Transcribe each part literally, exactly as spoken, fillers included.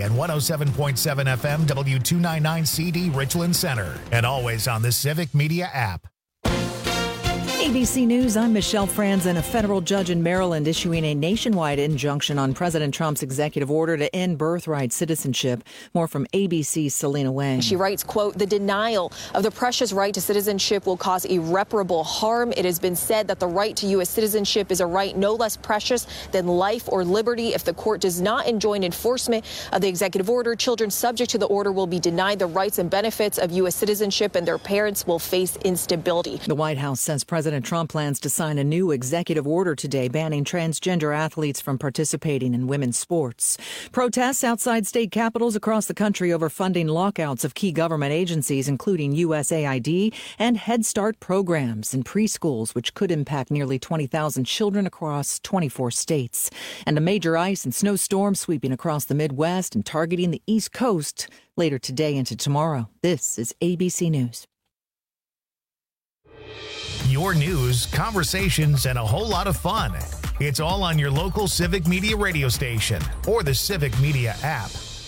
and one oh seven point seven F M W two ninety-nine C D Richland Center. And always on the Civic Media app. A B C News, I'm Michelle Franzen. A federal judge in Maryland issuing a nationwide injunction on President Trump's executive order to end birthright citizenship. More from A B C's Selena Wang. She writes, quote, the denial of the precious right to citizenship will cause irreparable harm. It has been said that the right to U S citizenship is a right no less precious than life or liberty. If the court does not enjoin enforcement of the executive order, children subject to the order will be denied the rights and benefits of U S citizenship, and their parents will face instability. The White House says President Trump plans to sign a new executive order today banning transgender athletes from participating in women's sports. Protests outside state capitals across the country over funding lockouts of key government agencies, including U S A I D and Head Start programs in preschools, which could impact nearly twenty thousand children across twenty-four states. And a major ice and snowstorm sweeping across the Midwest and targeting the East Coast later today into tomorrow. This is A B C News. Your news, conversations, and a whole lot of fun. It's all on your local Civic Media radio station or the Civic Media app.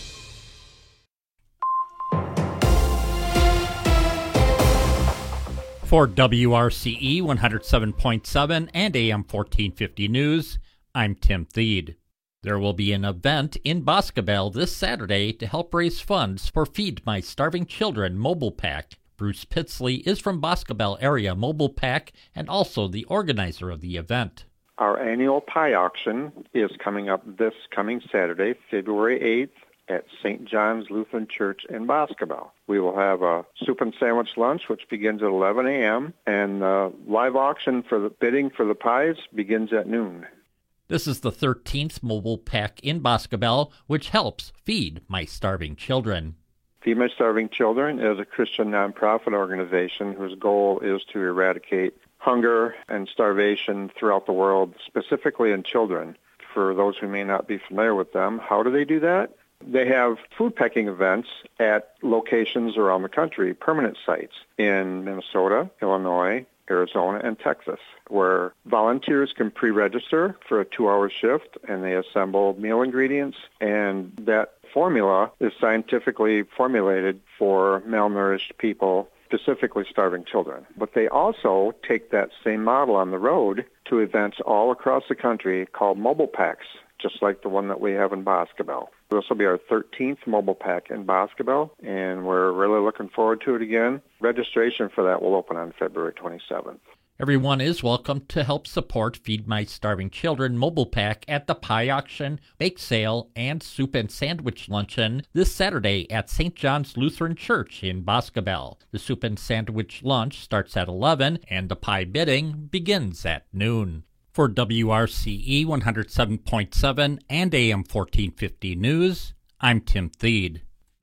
For W R C E one oh seven point seven and A M fourteen fifty News, I'm Tim Theed. There will be an event in Boscobel this Saturday to help raise funds for Feed My Starving Children mobile pack. Bruce Pitsley is from Boscobel Area Mobile Pack and also the organizer of the event. Our annual pie auction is coming up this coming Saturday, February eighth, at Saint John's Lutheran Church in Boscobel. We will have a soup and sandwich lunch, which begins at eleven a.m., and the live auction for the bidding for the pies begins at noon. This is the thirteenth mobile pack in Boscobel, which helps Feed My Starving Children. Feed My Starving Children is a Christian nonprofit organization whose goal is to eradicate hunger and starvation throughout the world, specifically in children. For those who may not be familiar with them, how do they do that? They have food packing events at locations around the country, permanent sites in Minnesota, Illinois, Arizona, and Texas, where volunteers can pre-register for a two-hour shift, and they assemble meal ingredients, and that formula is scientifically formulated for malnourished people, specifically starving children. But they also take that same model on the road to events all across the country called mobile packs, just like the one that we have in Boscobel. This will be our thirteenth mobile pack in Boscobel, and we're really looking forward to it again. Registration for that will open on February twenty-seventh. Everyone is welcome to help support Feed My Starving Children mobile pack at the pie auction, bake sale, and soup and sandwich luncheon this Saturday at Saint John's Lutheran Church in Boscobel. The soup and sandwich lunch starts at eleven, and the pie bidding begins at noon. For W R C E one oh seven point seven and A M fourteen fifty News, I'm Tim Theed.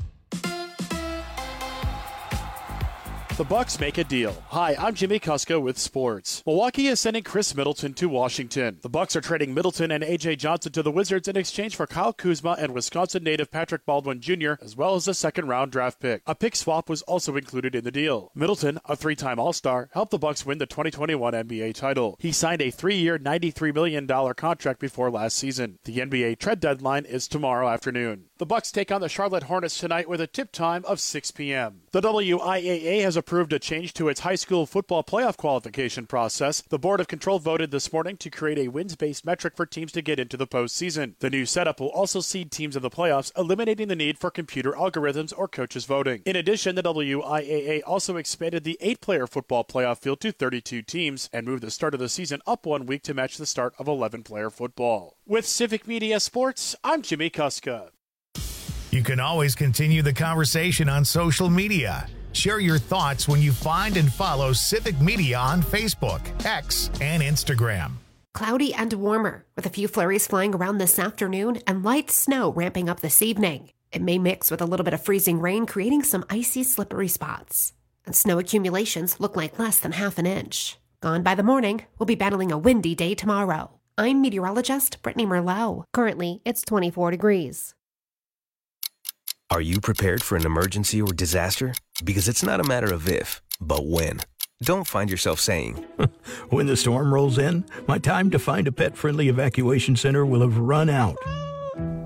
The Bucks make a deal. Hi, I'm Jimmy Kuska with sports. Milwaukee is sending Chris Middleton to Washington. The Bucks are trading Middleton and A J Johnson to the Wizards in exchange for Kyle Kuzma and Wisconsin native Patrick Baldwin Junior, as well as a second-round draft pick. A pick swap was also included in the deal. Middleton, a three-time All-Star, helped the Bucks win the twenty twenty-one N B A title. He signed a three-year, ninety-three million dollars contract before last season. The N B A trade deadline is tomorrow afternoon. The Bucks take on the Charlotte Hornets tonight with a tip time of six p.m. The W I A A has approved a change to its high school football playoff qualification process. The Board of Control voted this morning to create a wins-based metric for teams to get into the postseason. The new setup will also seed teams in the playoffs, eliminating the need for computer algorithms or coaches voting. In addition, the W I A A also expanded the eight-player football playoff field to thirty-two teams and moved the start of the season up one week to match the start of eleven-player football. With Civic Media Sports, I'm Jimmy Kuska. You can always continue the conversation on social media. Share your thoughts when you find and follow Civic Media on Facebook, X, and Instagram. Cloudy and warmer, with a few flurries flying around this afternoon and light snow ramping up this evening. It may mix with a little bit of freezing rain, creating some icy, slippery spots. And snow accumulations look like less than half an inch. Gone by the morning, we'll be battling a windy day tomorrow. I'm meteorologist Brittany Merlot. Currently, it's twenty-four degrees. Are you prepared for an emergency or disaster? Because it's not a matter of if, but when. Don't find yourself saying, when the storm rolls in, my time to find a pet-friendly evacuation center will have run out.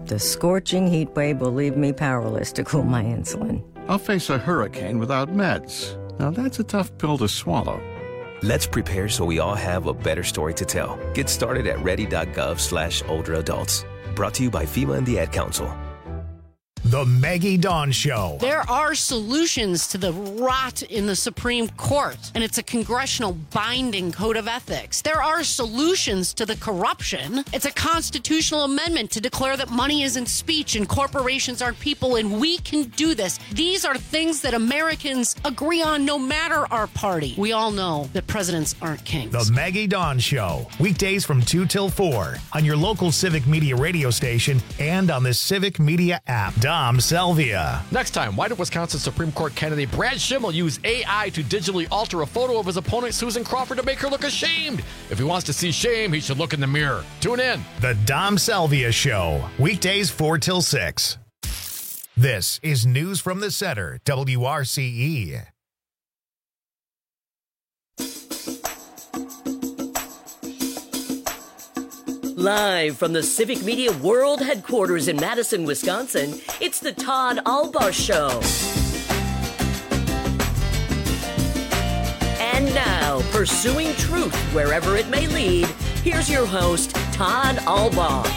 The scorching heat wave will leave me powerless to cool my insulin. I'll face a hurricane without meds. Now that's a tough pill to swallow. Let's prepare so we all have a better story to tell. Get started at ready.gov slash older adults. Brought to you by FEMA and the Ad Council. The Maggie Dawn Show. There are solutions to the rot in the Supreme Court, and it's a congressional binding code of ethics. There are solutions to the corruption. It's a constitutional amendment to declare that money isn't speech and corporations aren't people, and we can do this. These are things that Americans agree on no matter our party. We all know that presidents aren't kings. The Maggie Dawn Show. Weekdays from two till four on your local Civic Media radio station and on the Civic Media app. Dom Salvia. Next time, why did Wisconsin Supreme Court candidate Brad Schimmel use A I to digitally alter a photo of his opponent Susan Crawford to make her look ashamed? If he wants to see shame, he should look in the mirror. Tune in. The Dom Salvia Show. Weekdays four till six. This is News from the Center, W R C E. Live from the Civic Media World Headquarters in Madison, Wisconsin, it's the Todd Albaugh Show. And now, pursuing truth wherever it may lead, here's your host, Todd Albaugh.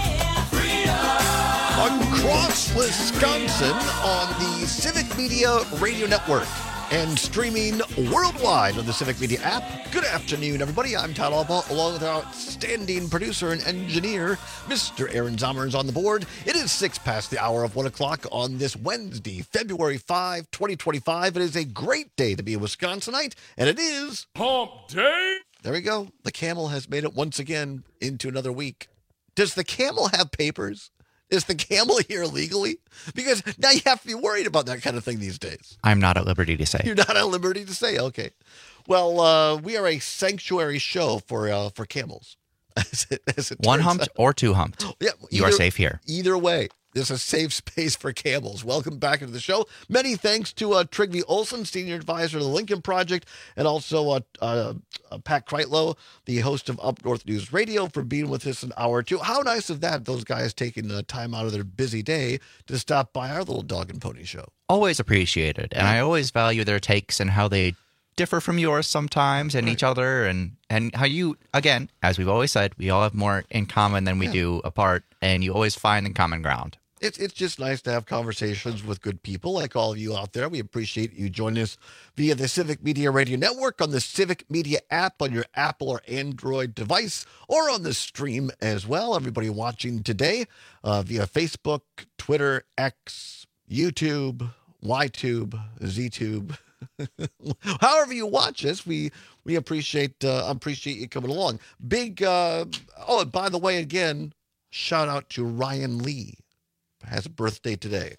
Across Wisconsin on the Civic Media Radio Network and streaming worldwide on the Civic Media app. Good afternoon, everybody. I'm Todd Albaugh, along with our outstanding producer and engineer, Mister Aaron Zomer, is on the board. It is six past the hour of one o'clock on this Wednesday, February fifth, twenty twenty-five. It is a great day to be a Wisconsinite, and it is Hump Day. There we go. The camel has made it once again into another week. Does the camel have papers? Is the camel here legally? Because now you have to be worried about that kind of thing these days. I'm not at liberty to say. You're not at liberty to say. Okay. Well, uh, we are a sanctuary show for uh, for camels. As it, as it One turns humped out. or two humped. Yeah, you either- are safe here. Either way, there's a safe space for camels. Welcome back into the show. Many thanks to uh, Trygve Olsen, Senior Advisor to the Lincoln Project, and also uh, uh, uh, Pat Kreitlow, the host of Up North News Radio, for being with us an hour or two. How nice of that, those guys taking uh, time out of their busy day to stop by our little dog and pony show. Always appreciated. And I always value their takes and how they differ from yours sometimes and each other, and, and how you, again, as we've always said, we all have more in common than we Yeah. do apart, and you always find the common ground. It's it's just nice to have conversations with good people like all of you out there. We appreciate you joining us via the Civic Media Radio Network, on the Civic Media app, on your Apple or Android device, or on the stream as well. Everybody watching today uh, via Facebook, Twitter, X, YouTube, YTube, ZTube. However you watch us, we we appreciate uh, appreciate you coming along. Big uh, oh, and by the way, again, shout out to Ryan Lee. Has a birthday today.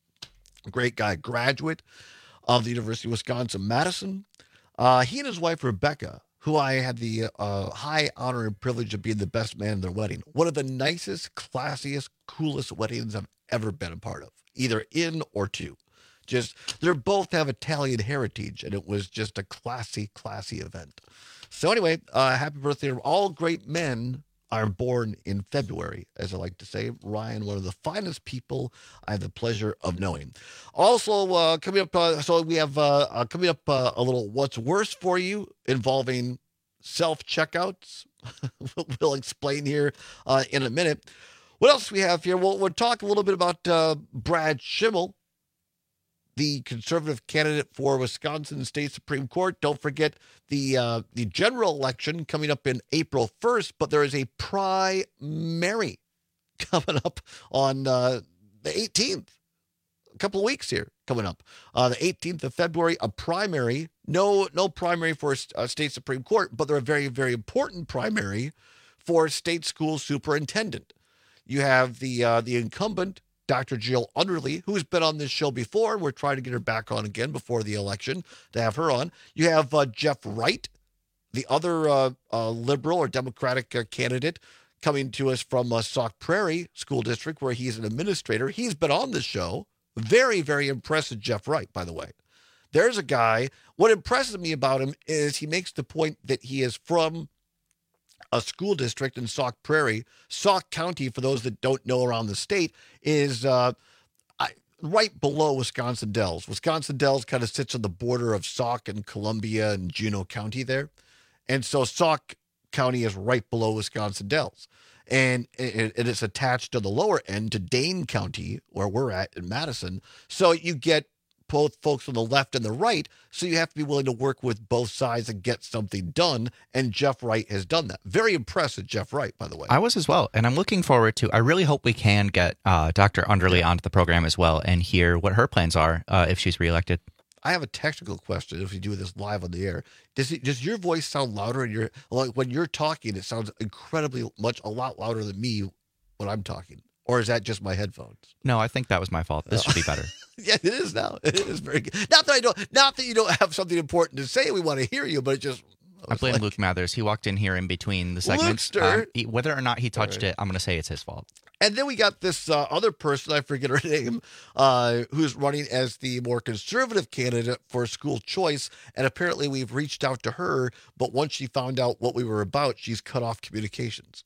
Great guy, graduate of the University of Wisconsin-Madison. Uh, he and his wife, Rebecca, who I had the uh, high honor and privilege of being the best man in their wedding. One of the nicest, classiest, coolest weddings I've ever been a part of, either in or to. Just, they both have Italian heritage, and it was just a classy, classy event. So anyway, uh, happy birthday to all great men are born in February, as I like to say. Ryan, one of the finest people I have the pleasure of knowing. Also, uh, coming up, uh, so we have uh, uh, coming up uh, a little What's Worse for You involving self-checkouts. We'll explain here uh, in a minute. What else we have here? Well, we'll talk a little bit about uh, Brad Schimmel, the conservative candidate for Wisconsin State Supreme Court. Don't forget the uh, the general election coming up in April first, but there is a primary coming up on uh, the eighteenth. A couple of weeks here coming up. Uh, the eighteenth of February, a primary. No, no primary for a state Supreme Court, but they're a very, very important primary for state school superintendent. You have the uh, the incumbent, Doctor Jill Underly, who's been on this show before. We're trying to get her back on again before the election to have her on. You have uh, Jeff Wright, the other uh, uh, liberal or Democratic uh, candidate, coming to us from uh, Sauk Prairie School District, where he's an administrator. He's been on the show. Very, very impressive, Jeff Wright, by the way. There's a guy. What impresses me about him is he makes the point that he is from a school district in Sauk Prairie. Sauk County, for those that don't know around the state, is uh, I, right below Wisconsin Dells. Wisconsin Dells kind of sits on the border of Sauk and Columbia and Juneau County there. And so Sauk County is right below Wisconsin Dells. And it, it is attached to the lower end to Dane County, where we're at in Madison. So you get both folks on the left and the right, so you have to be willing to work with both sides and get something done, and Jeff Wright has done that. Very impressed with Jeff Wright, by the way. I was as well, and I'm looking forward to, I really hope we can get uh, Doctor Underly onto the program as well and hear what her plans are uh, if she's reelected. I have a technical question if we do this live on the air. Does it, does your voice sound louder in your, like when you're talking, it sounds incredibly much, a lot louder than me when I'm talking? Or is that just my headphones? No, I think that was my fault. This should be better. Yeah, it is now. It is very good. Not that I don't, not that you don't have something important to say. We want to hear you, but it just. I blame like, Luke Mathers. He walked in here in between the segments. Uh, he, whether or not he touched right. it, I'm going to say it's his fault. And then we got this uh, other person, I forget her name, uh, who's running as the more conservative candidate for school choice. And apparently we've reached out to her, but once she found out what we were about, she's cut off communications.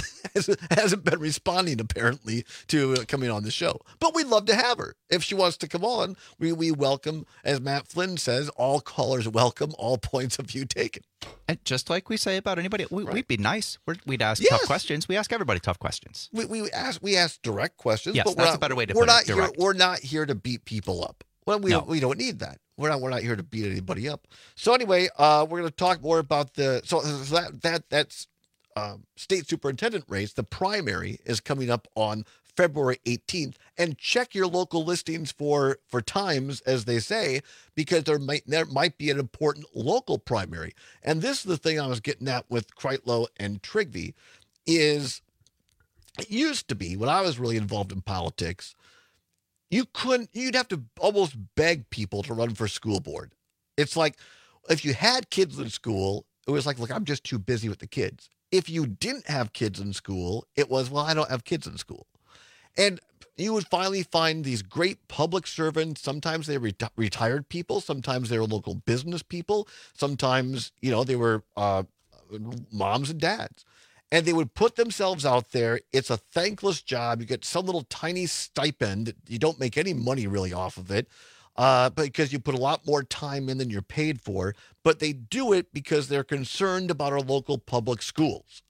Hasn't been responding, apparently, to uh, coming on the show. But we'd love to have her. If she wants to come on, we, we welcome, as Matt Flynn says, all callers welcome, all points of view taken. And just like we say about anybody, we, right. we'd be nice. We're, we'd ask yes. tough questions. We ask everybody tough questions. We we ask we ask direct questions. Yes, but that's we're not, a better way to we're put not it. Here, we're not here to beat people up. Well, we no. we don't need that. We're not we're not here to beat anybody up. So anyway, uh, we're going to talk more about the so, so that that that's. Uh, state superintendent race. The primary is coming up on February eighteenth, and check your local listings for for times, as they say, because there might there might be an important local primary. And this is the thing I was getting at with Kreitlow and Trigby is it used to be when I was really involved in politics, you couldn't you'd have to almost beg people to run for school board. It's like if you had kids in school, it was like, look, I'm just too busy with the kids. If you didn't have kids in school, it was, well, I don't have kids in school. And you would finally find these great public servants. Sometimes they were reti- retired people. Sometimes they were local business people. Sometimes, you know, they were uh, moms and dads. And they would put themselves out there. It's a thankless job. You get some little tiny stipend. You don't make any money really off of it. Uh, because you put a lot more time in than you're paid for, but they do it because they're concerned about our local public schools.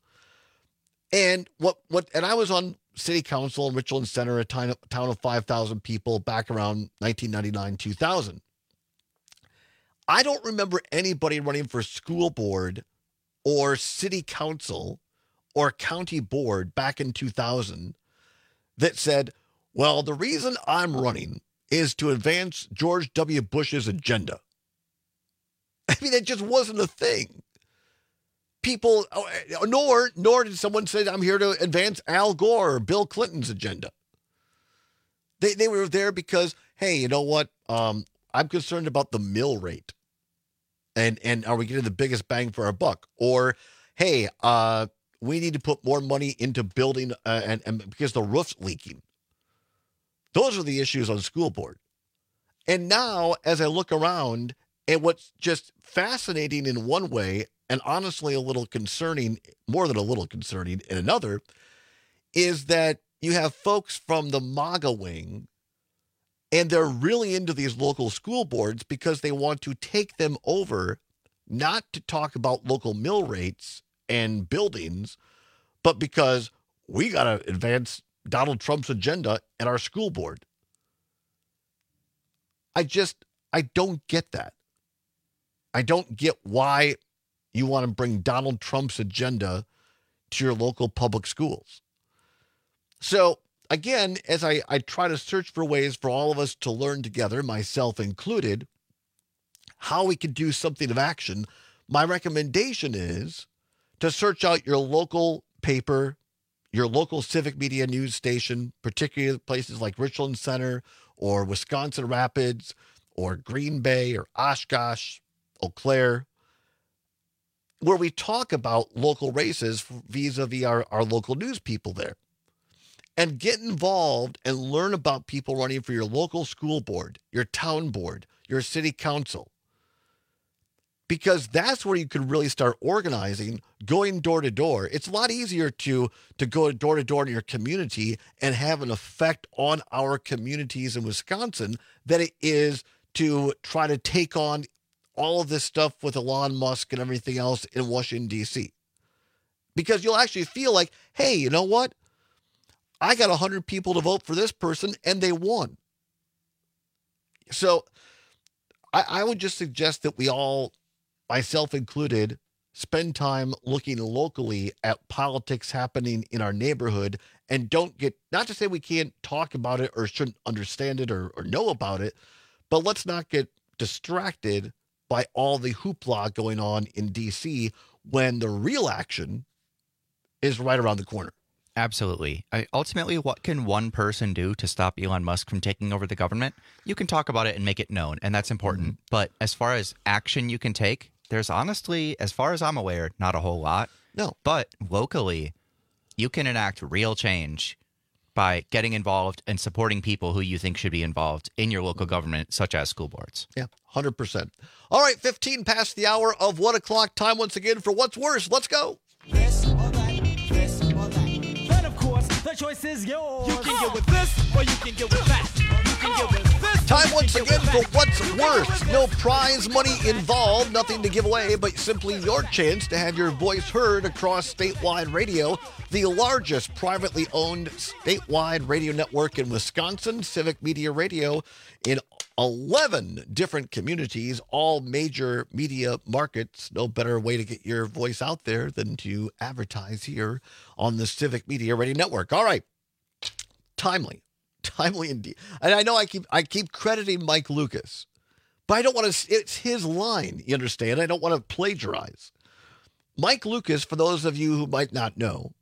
And what, what, and I was on city council in Richland Center, a town, a town of five thousand people back around nineteen ninety-nine, two thousand. I don't remember anybody running for school board or city council or county board back in two thousand that said, well, the reason I'm running is to advance George W. Bush's agenda. I mean, it just wasn't a thing. People, nor nor did someone say, I'm here to advance Al Gore or Bill Clinton's agenda. They they were there because, hey, you know what? Um, I'm concerned about the mill rate. And, and are we getting the biggest bang for our buck? Or, hey, uh, we need to put more money into building uh, and, and because the roof's leaking. Those are the issues on school board. And now, as I look around, and what's just fascinating in one way, and honestly a little concerning, more than a little concerning in another, is that you have folks from the MAGA wing, and they're really into these local school boards because they want to take them over, not to talk about local mill rates and buildings, but because we got to advance Donald Trump's agenda at our school board. I just, I don't get that. I don't get why you want to bring Donald Trump's agenda to your local public schools. So again, as I, I try to search for ways for all of us to learn together, myself included, how we can do something of action, my recommendation is to search out your local paper, your local civic media news station, particularly places like Richland Center or Wisconsin Rapids or Green Bay or Oshkosh, Eau Claire, where we talk about local races vis-a-vis our, our local news people there. And get involved and learn about people running for your local school board, your town board, your city council. because that's where you could really start organizing, going door to door. It's a lot easier to, to go door to door in your community and have an effect on our communities in Wisconsin than it is to try to take on all of this stuff with Elon Musk and everything else in Washington, D C. Because you'll actually feel like, hey, you know what? I got one hundred people to vote for this person, and they won. So I, I would just suggest that we all, myself included, spend time looking locally at politics happening in our neighborhood and don't get, not to say we can't talk about it or shouldn't understand it or, or know about it, but let's not get distracted by all the hoopla going on in D C when the real action is right around the corner. Absolutely. I, ultimately, what can one person do to stop Elon Musk from taking over the government? You can talk about it and make it known, and that's important. Mm-hmm. But as far as action you can take, there's honestly, as far as I'm aware, not a whole lot. No. But locally, you can enact real change by getting involved and supporting people who you think should be involved in your local government, such as school boards. Yeah, one hundred percent. All right, fifteen past the hour of one o'clock. Time once again for What's Worse. Let's go. This or that, this or that. But of course, the choice is yours. You can get with this or you can get with that. You can get with this. Time once again for What's Worse. No prize money involved, nothing to give away, but simply your chance to have your voice heard across statewide radio, the largest privately owned statewide radio network in Wisconsin, Civic Media Radio, in eleven different communities, all major media markets. No better way to get your voice out there than to advertise here on the Civic Media Radio Network. All right. Timely. Timely indeed. And I know I keep I keep crediting Mike Lucas, but I don't want to, it's his line, you understand? I don't want to plagiarize. Mike Lucas, for those of you who might not know,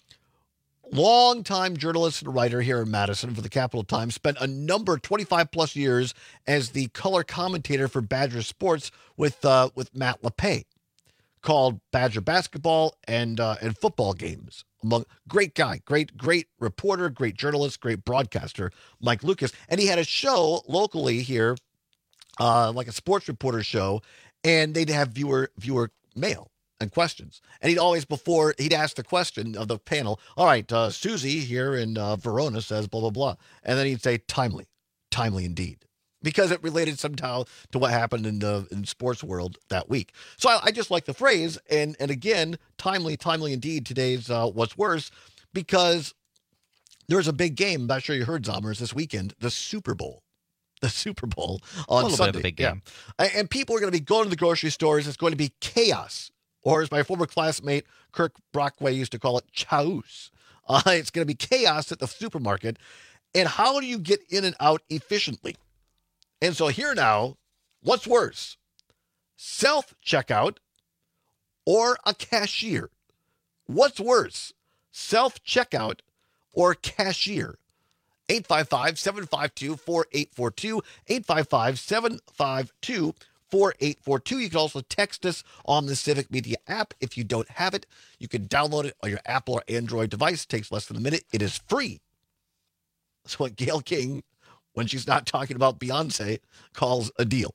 longtime journalist and writer here in Madison for the Capital Times, spent a number, twenty-five plus years as the color commentator for Badger Sports with uh, with Matt LePay, called Badger Basketball and uh, and football games. Among great guy, great, great reporter, great journalist, great broadcaster, Mike Lucas. And he had a show locally here, uh, like a sports reporter show, and they'd have viewer viewer mail and questions. And he'd always, before he'd ask the question of the panel, all right, uh, Susie here in uh, Verona says blah, blah, blah. And then he'd say timely, timely indeed, because it related somehow to what happened in the in sports world that week. So I, I just like the phrase. And, and again, timely, timely indeed, today's uh, What's Worse, because there's a big game. I'm not sure you heard, Zommers, this weekend, the Super Bowl. The Super Bowl on a little Sunday. Bit of a big game. Yeah. And people are going to be going to the grocery stores. It's going to be chaos. Or as my former classmate Kirk Brockway used to call it, chaos. Uh, it's going to be chaos at the supermarket. And how do you get in and out efficiently? And so here now, what's worse, self-checkout or a cashier? What's worse, self-checkout or cashier? eight five five, seven five two, four eight four two, eight five five, seven five two, four eight four two. You can also text us on the Civic Media app. If you don't have it, you can download it on your Apple or Android device. It takes less than a minute. It is free. That's what Gayle King, when she's not talking about Beyonce, calls a deal.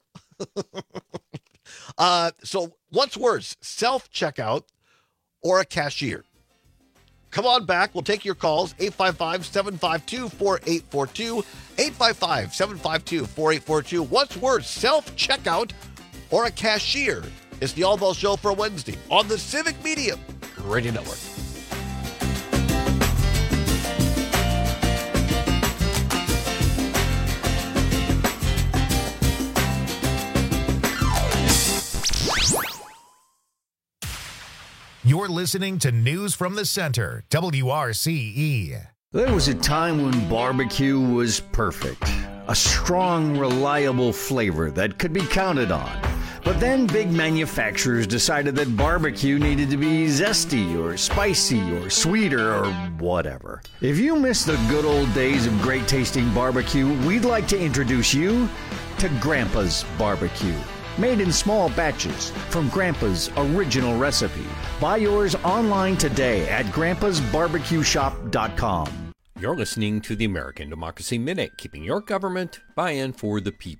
uh, so what's worse, self-checkout or a cashier? Come on back. We'll take your calls. eight five five, seven five two, four eight four two. eight five five, seven five two, four eight four two. What's worse, self-checkout or a cashier? It's the All Ball Show for Wednesday on the Civic Media Radio Network. You're listening to News from the Center, W R C E. There was a time when barbecue was perfect. A strong, reliable flavor that could be counted on. But then big manufacturers decided that barbecue needed to be zesty or spicy or sweeter or whatever. If you miss the good old days of great tasting barbecue, we'd like to introduce you to Grandpa's Barbecue. Made in small batches from Grandpa's original recipe. Buy yours online today at grandpas barbecue shop dot com. You're listening to the American Democracy Minute, keeping your government by and for the people.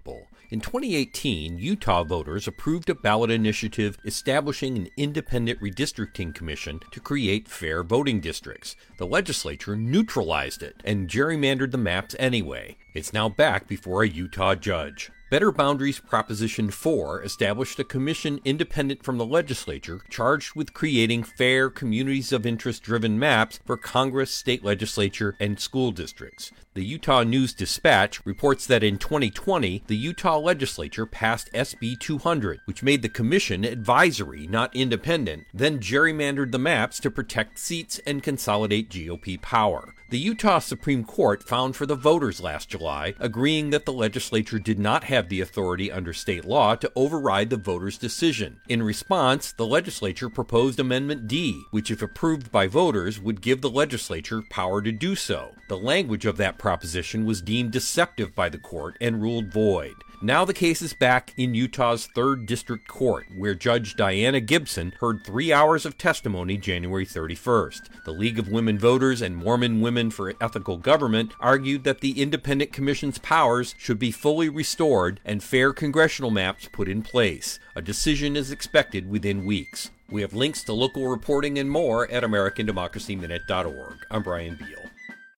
In twenty eighteen, Utah voters approved a ballot initiative establishing an independent redistricting commission to create fair voting districts. The legislature neutralized it and gerrymandered the maps anyway. It's now back before a Utah judge. Better Boundaries Proposition four established a commission independent from the legislature charged with creating fair communities of interest-driven maps for Congress, state legislature, and school districts. The Utah News-Dispatch reports that in twenty twenty, the Utah legislature passed S B two hundred, which made the commission advisory, not independent, then gerrymandered the maps to protect seats and consolidate G O P power. The Utah Supreme Court found for the voters last July, agreeing that the legislature did not have the authority under state law to override the voters' decision. In response, the legislature proposed Amendment D, which, if approved by voters, would give the legislature power to do so. The language of that proposition was deemed deceptive by the court and ruled void. Now the case is back in Utah's third District Court, where Judge Diana Gibson heard three hours of testimony January thirty-first. The League of Women Voters and Mormon Women for Ethical Government argued that the Independent Commission's powers should be fully restored and fair congressional maps put in place. A decision is expected within weeks. We have links to local reporting and more at American Democracy Minute dot org. I'm Brian Beal.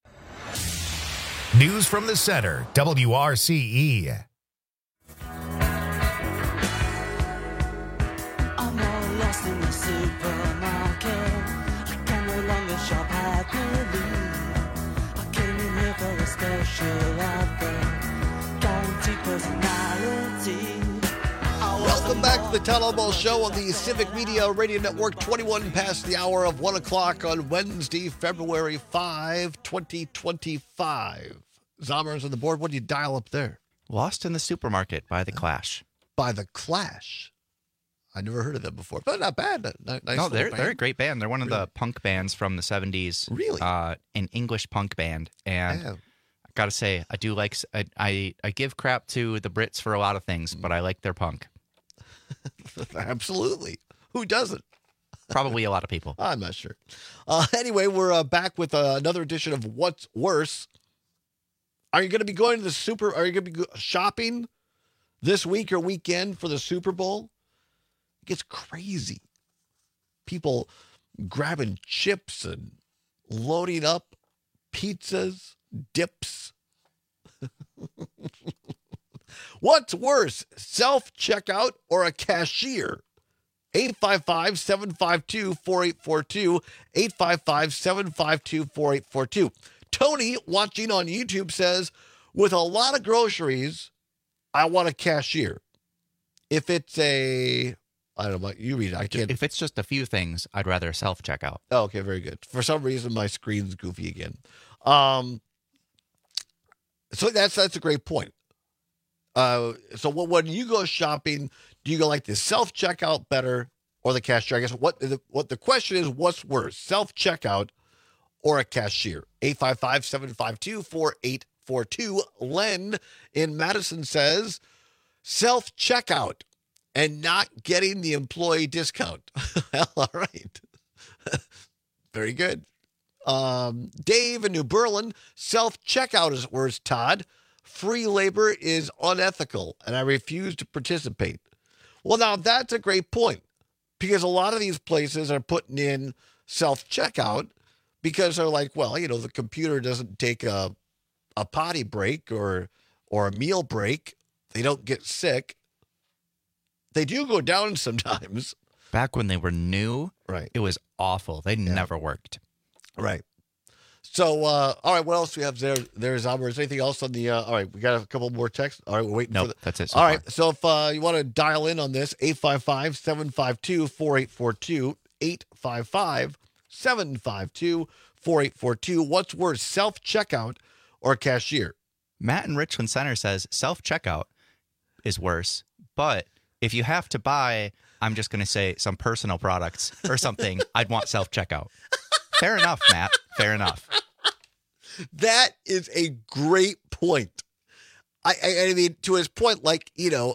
News from the Center, W R C E. In the supermarket, I can no longer shop happily. I came in here for a special offer, guaranteed personality. Welcome back to the Todd Almo Show on the Civic Media Radio Network, twenty-one past the hour of one o'clock on Wednesday, February fifth, twenty twenty-five. Zommers on the board. What do you dial up there? Lost in the Supermarket by The Clash. By The Clash. I never heard of them before, but not bad. Nice no, they're band. they're a great band. They're one of really? the punk bands from the seventies. Really? Uh, an English punk band. And yeah. I got to say, I do like, I, I, I give crap to the Brits for a lot of things, but I like their punk. Absolutely. Who doesn't? Probably a lot of people. I'm not sure. Uh, anyway, we're uh, back with uh, another edition of What's Worse. Are you going to be going to the Super, are you going to be shopping this week or weekend for the Super Bowl? It gets crazy. People grabbing chips and loading up pizzas, dips. What's worse, self-checkout or a cashier? eight five five, seven five two, four eight four two, eight five five, seven five two, four eight four two. Tony, watching on YouTube, says, with a lot of groceries, I want a cashier. If it's a... I don't know about you read it. I can't. If it's just a few things, I'd rather self-checkout. Oh, okay, very good. For some reason, my screen's goofy again. Um, so that's that's a great point. Uh, so when you go shopping, do you go like the self-checkout better or the cashier? I guess what the, what the question is, what's worse, self-checkout or a cashier? eight five five, seven five two, four eight four two. Len in Madison says self-checkout and not getting the employee discount. Well, all right. Very good. Um, Dave in New Berlin, self-checkout is worse, Todd. Free labor is unethical, and I refuse to participate. Well, now, that's a great point, because a lot of these places are putting in self-checkout because they're like, well, you know, the computer doesn't take a a potty break or or a meal break. They don't get sick. They do go down sometimes. Back when they were new, right? It was awful. They yeah. never worked. Right. So, uh, all right, what else do we have there? There's Albert. Is there anything else on the, uh, all right, we got a couple more texts. All right, we're waiting nope, for the. That's it. So all far. right, so if uh, you want to dial in on this, eight five five, seven five two, four eight four two, eight five five, seven five two, four eight four two. What's worse, self-checkout or cashier? Matt in Richland Center says self-checkout is worse, but if you have to buy, I'm just going to say some personal products or something, I'd want self-checkout. Fair enough, Matt. Fair enough. That is a great point. I, I, I mean, to his point, like, you know,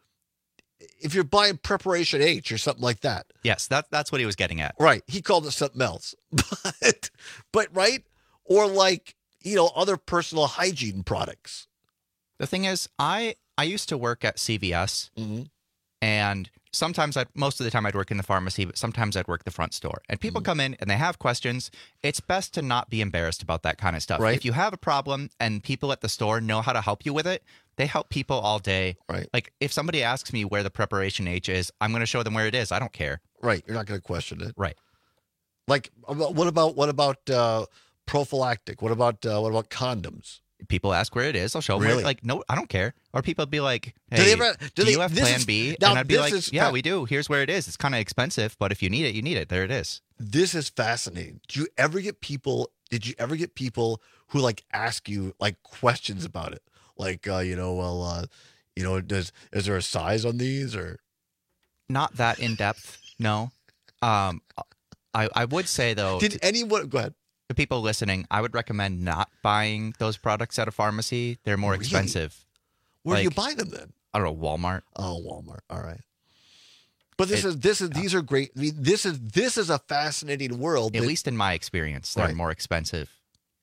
if you're buying Preparation H or something like that. Yes, that, that's what he was getting at. Right. He called it something else. But, but right? Or like, you know, other personal hygiene products. The thing is, I I used to work at C V S, mm-hmm. and sometimes, I'd, most of the time I'd work in the pharmacy, but sometimes I'd work the front store. And people mm-hmm. come in and they have questions. It's best to not be embarrassed about that kind of stuff. Right. If you have a problem and people at the store know how to help you with it, they help people all day. Right. Like, if somebody asks me where the preparation H is, I'm going to show them where it is. I don't care. Right. You're not going to question it. Right. Like, what about what about uh, prophylactic? What about uh, what about condoms? People ask where it is. I'll show them. Really? Where, like, no, I don't care. Or people be like, hey, do, they ever, do, do they, you have Plan is, B? Now, and I'd be like, is, yeah, we do. Here's where it is. It's kind of expensive, but if you need it, you need it. There it is. This is fascinating. Do you ever get people, did you ever get people who, like, ask you, like, questions about it? Like, uh, you know, well, uh, you know, does is there a size on these or? Not that in depth, no. Um, I, I would say, though. Did anyone, go ahead. To people listening, I would recommend not buying those products at a pharmacy. They're more Really? expensive. Where like, do you buy them then? I don't know, Walmart. Oh, Walmart. All right. But this It- is this is these are great. I mean, this is this is a fascinating world. At that- least in my experience, they're Right. more expensive.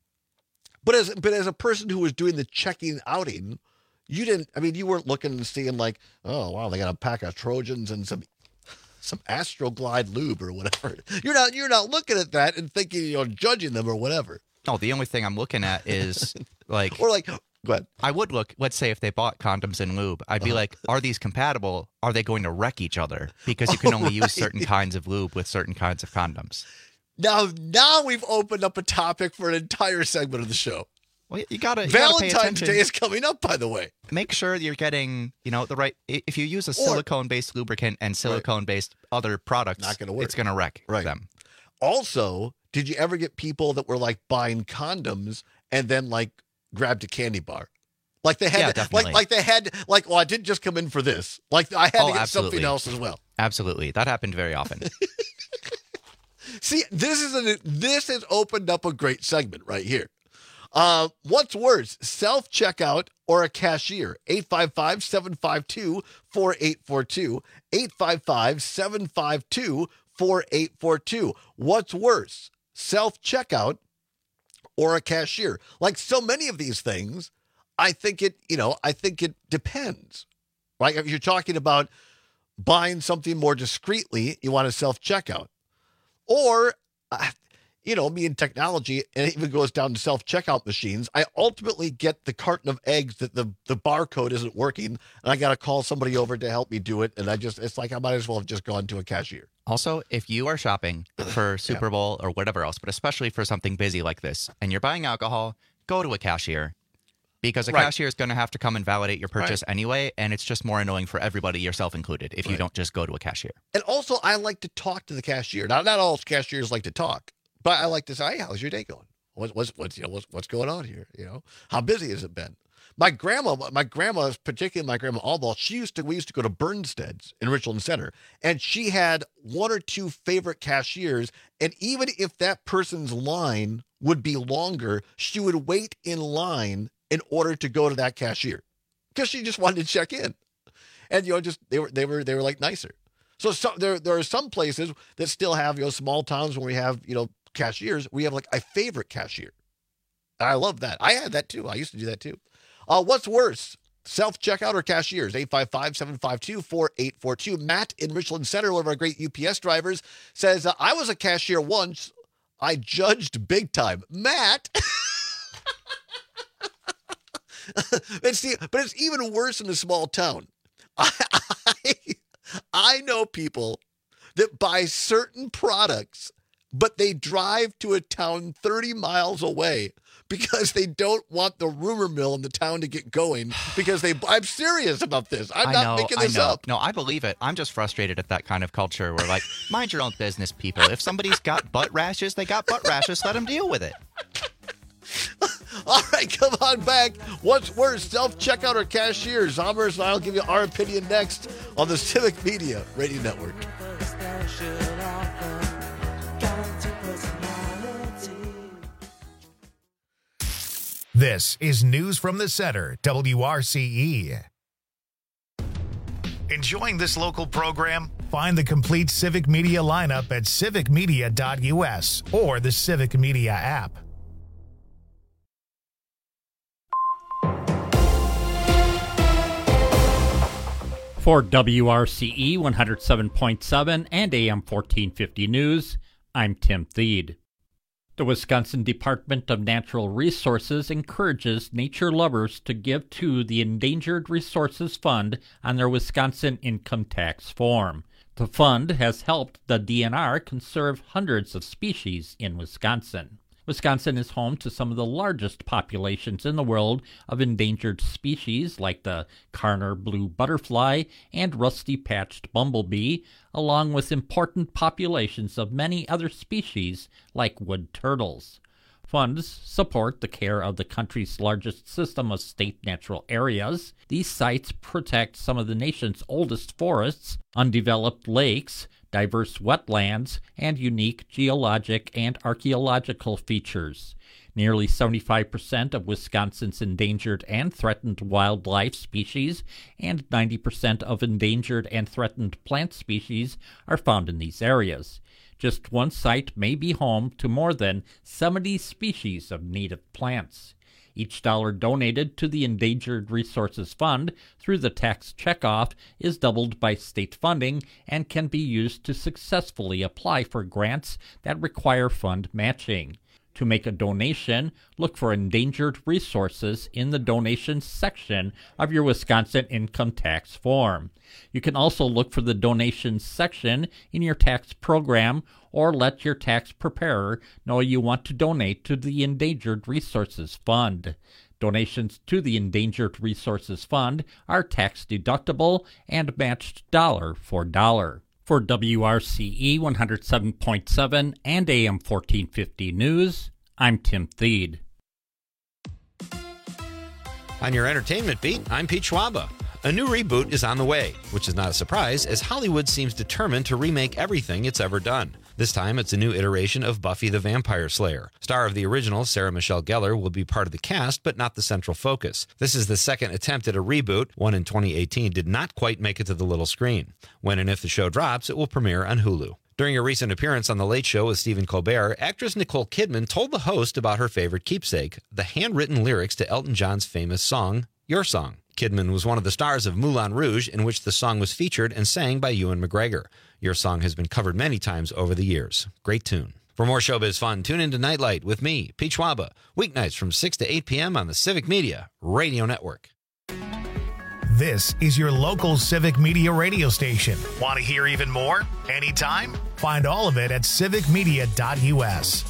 But as but as a person who was doing the checking outing, you didn't. I mean, you weren't looking and seeing like, oh wow, they got a pack of Trojans and some some Astroglide lube or whatever. You're not you're not looking at that and thinking you're judging them or whatever. No, the only thing I'm looking at is like, Or like, go ahead. I would look. Let's say if they bought condoms and lube, I'd be Uh-huh. like, are these compatible? Are they going to wreck each other? Because you can only use certain kinds of lube with certain kinds of condoms. Now now we've opened up a topic for an entire segment of the show. Well, you gotta you gotta pay Valentine's attention. Day is coming up, by the way. Make sure you're getting, you know, the right. i- If you use a silicone-based lubricant and silicone-based other products, Not gonna work. it's going to wreck Right. them. Also, did you ever get people that were like buying condoms and then like grabbed a candy bar? Like they had, Yeah, to, definitely. like like they had, like, well, I didn't just come in for this. Like I had Oh, to get absolutely. something else as well. Absolutely, that happened very often. See, this is a, this has opened up a great segment right here. Uh, what's worse, self checkout or a cashier? eight five five, seven five two, four eight four two. eight five five, seven five two, four eight four two. What's worse, self checkout or a cashier? Like so many of these things, I think it, you know, I think it depends. Right? If you're talking about buying something more discreetly, you want a self checkout. Or, uh, you know, me in technology, and it even goes down to self-checkout machines. I ultimately get the carton of eggs that the, the barcode isn't working, and I got to call somebody over to help me do it. And I just, it's like I might as well have just gone to a cashier. Also, if you are shopping for Super Bowl or whatever else, but especially for something busy like this, and you're buying alcohol, go to a cashier. Because a Right. cashier is going to have to come and validate your purchase Right. anyway, and it's just more annoying for everybody, yourself included, if you Right. don't just go to a cashier. And also, I like to talk to the cashier. Now, not all cashiers like to talk, but I like to say, hey, how's your day going? What's, what's, what's, you know, what's, what's going on here? You know, how busy has it been? My grandma, my grandma, particularly my grandma Allball, she used to, we used to go to Bernstead's in Richland Center, and she had one or two favorite cashiers. And even if that person's line would be longer, she would wait in line in order to go to that cashier because she just wanted to check in. And, you know, just, they were, they were, they were like nicer. So, so there, there are some places that still have, you know, small towns where we have, you know, cashiers. We have like a favorite cashier. I love that. I had that too. I used to do that too. Uh, what's worse, self-checkout or cashiers? eight five five, seven five two, four eight four two. Matt in Richland Center, one of our great U P S drivers, says, uh, I was a cashier once. I judged big time. Matt. and see, but it's even worse in a small town. I, I, I know people that buy certain products, but they drive to a town thirty miles away because they don't want the rumor mill in the town to get going because they, I'm serious about this. I'm I not know, making I this know. up. No, I believe it. I'm just frustrated at that kind of culture where, like, mind your own business, people. If somebody's got butt rashes, they got butt rashes. Let them deal with it. All right, come on back. What's worse, self-checkout or cashiers? Zombers and I will give you our opinion next on the Civic Media Radio Network. This is News from the Center, W R C E. Enjoying this local program? Find the complete Civic Media lineup at civic media dot U S or the Civic Media app. For W R C E one oh seven point seven and A M fourteen fifty News, I'm Tim Thede. The Wisconsin Department of Natural Resources encourages nature lovers to give to the Endangered Resources Fund on their Wisconsin income tax form. The fund has helped the D N R conserve hundreds of species in Wisconsin. Wisconsin is home to some of the largest populations in the world of endangered species like the Karner blue butterfly and rusty-patched bumblebee, along with important populations of many other species like wood turtles. Funds support the care of the country's largest system of state natural areas. These sites protect some of the nation's oldest forests, undeveloped lakes, diverse wetlands, and unique geologic and archaeological features. Nearly seventy-five percent of Wisconsin's endangered and threatened wildlife species and ninety percent of endangered and threatened plant species are found in these areas. Just one site may be home to more than seventy species of native plants. Each dollar donated to the Endangered Resources Fund through the tax checkoff is doubled by state funding and can be used to successfully apply for grants that require fund matching. To make a donation, look for Endangered Resources in the Donations section of your Wisconsin income tax form. You can also look for the Donations section in your tax program or let your tax preparer know you want to donate to the Endangered Resources Fund. Donations to the Endangered Resources Fund are tax deductible and matched dollar for dollar. For W R C E one oh seven point seven and A M fourteen fifty News, I'm Tim Thede. On your entertainment beat, I'm Pete Schwaba. A new reboot is on the way, which is not a surprise as Hollywood seems determined to remake everything it's ever done. This time, it's a new iteration of Buffy the Vampire Slayer. Star of the original, Sarah Michelle Gellar, will be part of the cast, but not the central focus. This is the second attempt at a reboot. One in twenty eighteen did not quite make it to the little screen. When and if the show drops, it will premiere on Hulu. During a recent appearance on The Late Show with Stephen Colbert, actress Nicole Kidman told the host about her favorite keepsake, the handwritten lyrics to Elton John's famous song, Your Song. Kidman was one of the stars of Moulin Rouge, in which the song was featured and sang by Ewan McGregor. Your Song has been covered many times over the years. Great tune. For more showbiz fun, tune into Nightlight with me, Pete Schwaba, weeknights from six to eight p.m. on the Civic Media Radio Network. This is your local Civic Media radio station. Want to hear even more? Anytime? Find all of it at civic media dot u s.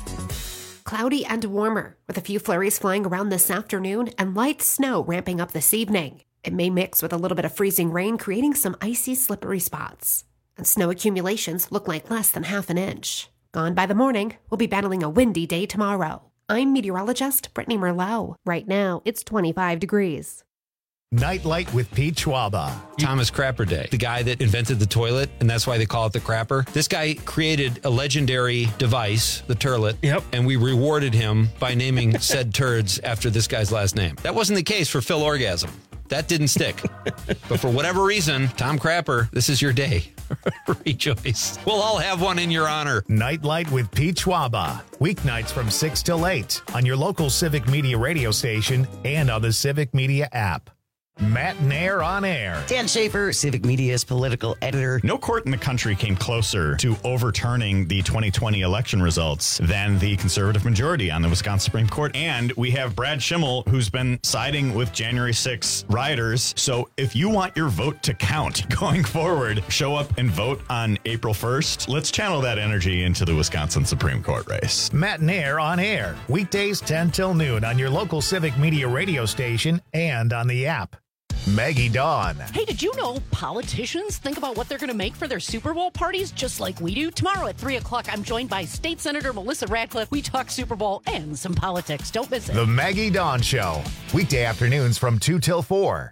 Cloudy and warmer, with a few flurries flying around this afternoon and light snow ramping up this evening. It may mix with a little bit of freezing rain, creating some icy, slippery spots. And snow accumulations look like less than half an inch. Gone by the morning, we'll be battling a windy day tomorrow. I'm meteorologist Brittany Merlot. Right now, it's twenty-five degrees. Nightlight with Pete Schwaba. Thomas Crapper Day, the guy that invented the toilet, and that's why they call it the crapper. This guy created a legendary device, the turlet, yep. And we rewarded him by naming said turds after this guy's last name. That wasn't the case for Phil Orgasm. That didn't stick. But for whatever reason, Tom Crapper, this is your day. Rejoice. We'll all have one in your honor. Nightlight with Pete Schwaba. Weeknights from six till eight on your local Civic Media radio station and on the Civic Media app. Matt Nair on air. Dan Schaefer, Civic Media's political editor. No court in the country came closer to overturning the twenty twenty election results than the conservative majority on the Wisconsin Supreme Court. And we have Brad Schimmel, who's been siding with January sixth rioters. So if you want your vote to count going forward, show up and vote on April first. Let's channel that energy into the Wisconsin Supreme Court race. Matt Nair on air. Weekdays ten till noon on your local Civic Media radio station and on the app. Maggie Dawn. Hey, did you know politicians think about what they're going to make for their Super Bowl parties just like we do? Tomorrow at three o'clock, I'm joined by State Senator Melissa Radcliffe. We talk Super Bowl and some politics. Don't miss it. The Maggie Dawn Show. Weekday afternoons from two till four.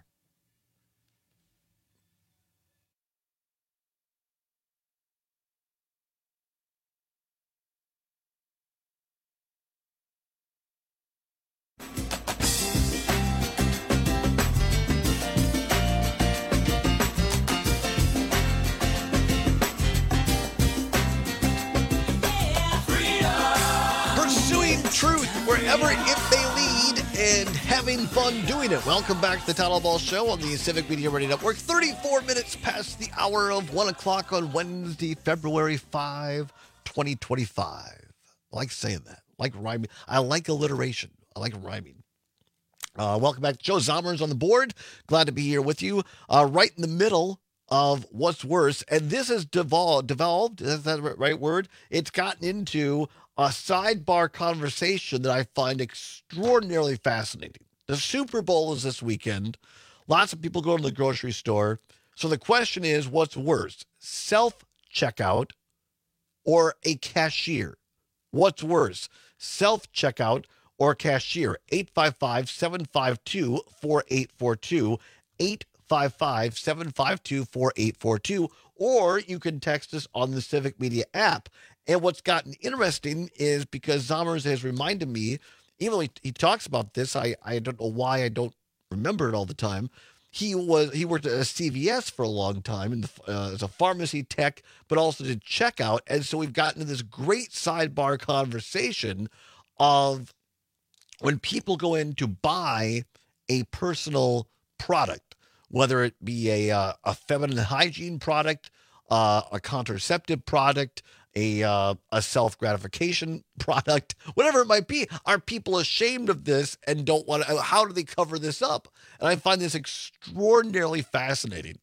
Truth wherever it may lead, and having fun doing it. Welcome back to the Town Hall Ball Show on the Civic Media Radio Network. thirty-four minutes past the hour of one o'clock on Wednesday, February fifth, twenty twenty-five. I like saying that. I like rhyming. I like alliteration. I like rhyming. Uh, welcome back. Joe Zommer's on the board. Glad to be here with you. Uh, right in the middle of what's worse. And this has devolved, devolved, is that the right word? It's gotten into a sidebar conversation that I find extraordinarily fascinating. The Super Bowl is this weekend. Lots of people go to the grocery store. So the question is, what's worse, self-checkout or a cashier? What's worse, self-checkout or cashier? eight five five, seven five two, four eight four two, eight five five, seven five two, four eight four two, or you can text us on the Civic Media app. And what's gotten interesting is because Zommers has reminded me, even though he, he talks about this, I, I don't know why I don't remember it all the time. He was he worked at a C V S for a long time in the, uh, as a pharmacy tech, but also did checkout. And so we've gotten into this great sidebar conversation of when people go in to buy a personal product, whether it be a uh, a feminine hygiene product, uh, a contraceptive product, a uh, a self-gratification product, whatever it might be. Are people ashamed of this and don't want to? How do they cover this up? And I find this extraordinarily fascinating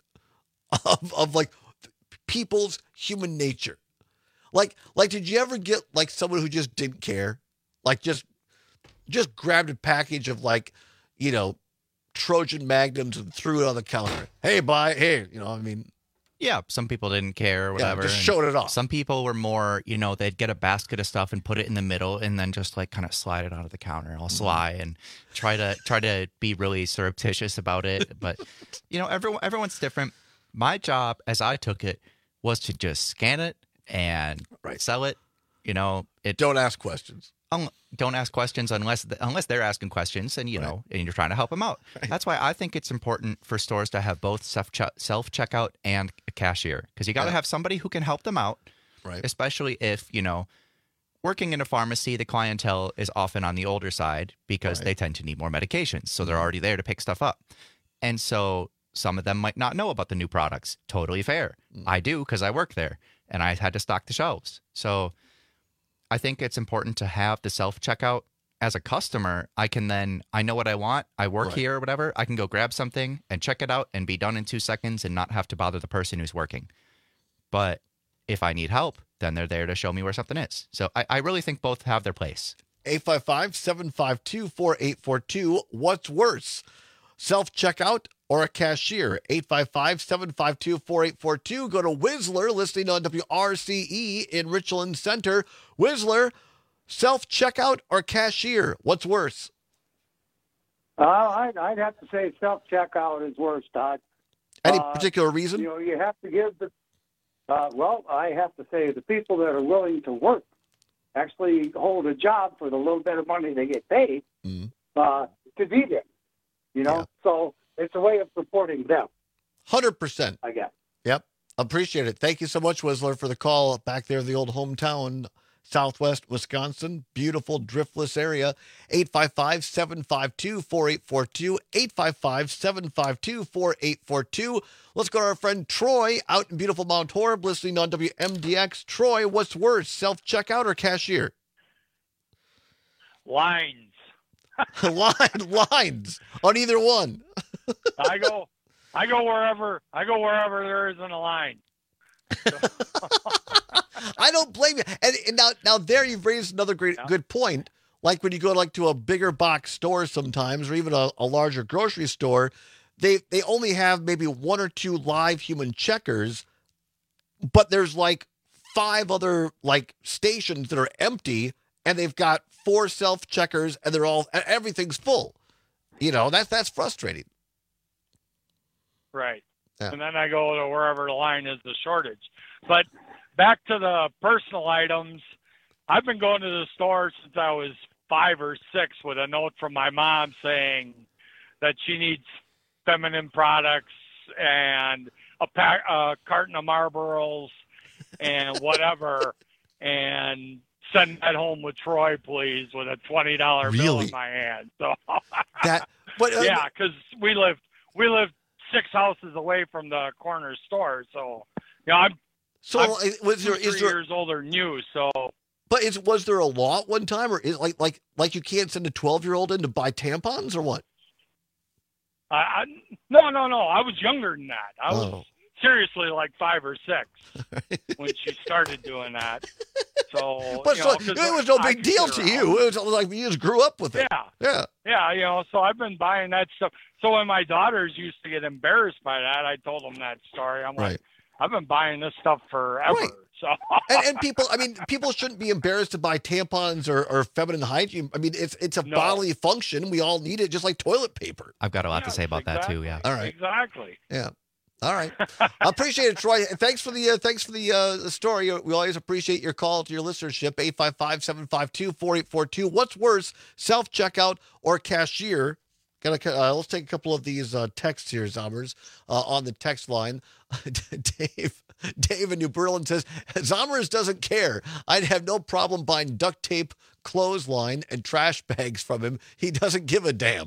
of, of like people's human nature. Like, like, did you ever get like someone who just didn't care? Like just, just grabbed a package of like, you know, Trojan Magnums and threw it on the counter. Hey, buy, hey, you know, I mean. Yeah, some people didn't care or whatever. Yeah, just showed it off. Some people were more, you know, they'd get a basket of stuff and put it in the middle and then just like kind of slide it onto the counter all sly and try to try to be really surreptitious about it. But, you know, everyone everyone's different. My job, as I took it, was to just scan it and right. sell it. You know, it don't ask questions. Um, don't ask questions unless unless they're asking questions, and you right. know, and you're trying to help them out. Right. That's why I think it's important for stores to have both self self checkout and a cashier, because you got to yeah. have somebody who can help them out. Right. Especially if, you know, working in a pharmacy, the clientele is often on the older side because right. they tend to need more medications, so they're already there to pick stuff up, and so some of them might not know about the new products. Totally fair. Mm. I do because I work there and I had to stock the shelves. So I think it's important to have the self-checkout. As a customer, I can then, I know what I want. I work right. here or whatever. I can go grab something and check it out and be done in two seconds and not have to bother the person who's working. But if I need help, then they're there to show me where something is. So I, I really think both have their place. eight five five, seven five two, four eight four two. What's worse, self-checkout or a cashier? eight five five, seven five two, four eight four two. Go to Whistler, listening on W R C E in Richland Center. Whistler, self-checkout or cashier? What's worse? Uh, I'd, I'd have to say self-checkout is worse, Todd. Any uh, particular reason? You know, you have to give the, uh, well, I have to say the people that are willing to work, actually hold a job for the little bit of money they get paid, mm. uh, to be there. You know, yeah. So it's a way of supporting them. one hundred percent. I guess. Yep. Appreciate it. Thank you so much, Whistler, for the call back there in the old hometown, Southwest Wisconsin. Beautiful, driftless area. eight five five, seven five two, four eight four two. eight five five, seven five two, four eight four two. Let's go to our friend Troy out in beautiful Mount Horeb, listening on W M D X. Troy, what's worse, self-checkout or cashier? Lines. Line, lines on either one. I go, I go wherever, I go wherever there isn't a line. So. I don't blame you. And, and now, now there you've raised another great, yeah. good point. Like when you go like to a bigger box store sometimes, or even a, a larger grocery store, they they only have maybe one or two live human checkers, but there's like five other like stations that are empty, and they've got four self checkers, and they're all everything's full. You know, that's that's frustrating. Right. Yeah. And then I go to wherever the line is, the shortage. But back to the personal items, I've been going to the store since I was five or six with a note from my mom saying that she needs feminine products and a pack, a carton of Marlboros and whatever. And send that home with Troy, please, with a twenty dollar bill Really? in my hand. So That, but uh, yeah, because we live we live six houses away from the corner store. So you know, I'm So I'm uh, was there two, is three there years older than you. So but is was there a law at one time, or is like like like you can't send a twelve year old in to buy tampons or what? I, I no no no. I was younger than that. I was Oh. seriously like five or six when she started doing that. So But you so, know, 'cause it was no I big deal to consider you. It was like you just grew up with it. Yeah. Yeah. Yeah, you know, so I've been buying that stuff. So when my daughters used to get embarrassed by that, I told them that story. I'm like, Right. I've been buying this stuff forever. Right. So and, and people, I mean, people shouldn't be embarrassed to buy tampons or, or feminine hygiene. I mean, it's it's a No. bodily function. We all need it, just like toilet paper. I've got a lot to Yes, say about that too. Yeah. exactly. All right. Exactly. Yeah. All right. I appreciate it, Troy. Thanks for the uh, thanks for the uh, the story. We always appreciate your call to your listenership. eight five five, seven five two, four eight four two. What's worse, self checkout or cashier? Got uh, let's take a couple of these uh, texts here, Zommers, uh, on the text line. Dave, Dave in New Berlin says, Zommers doesn't care. I'd have no problem buying duct tape, clothesline, and trash bags from him. He doesn't give a damn.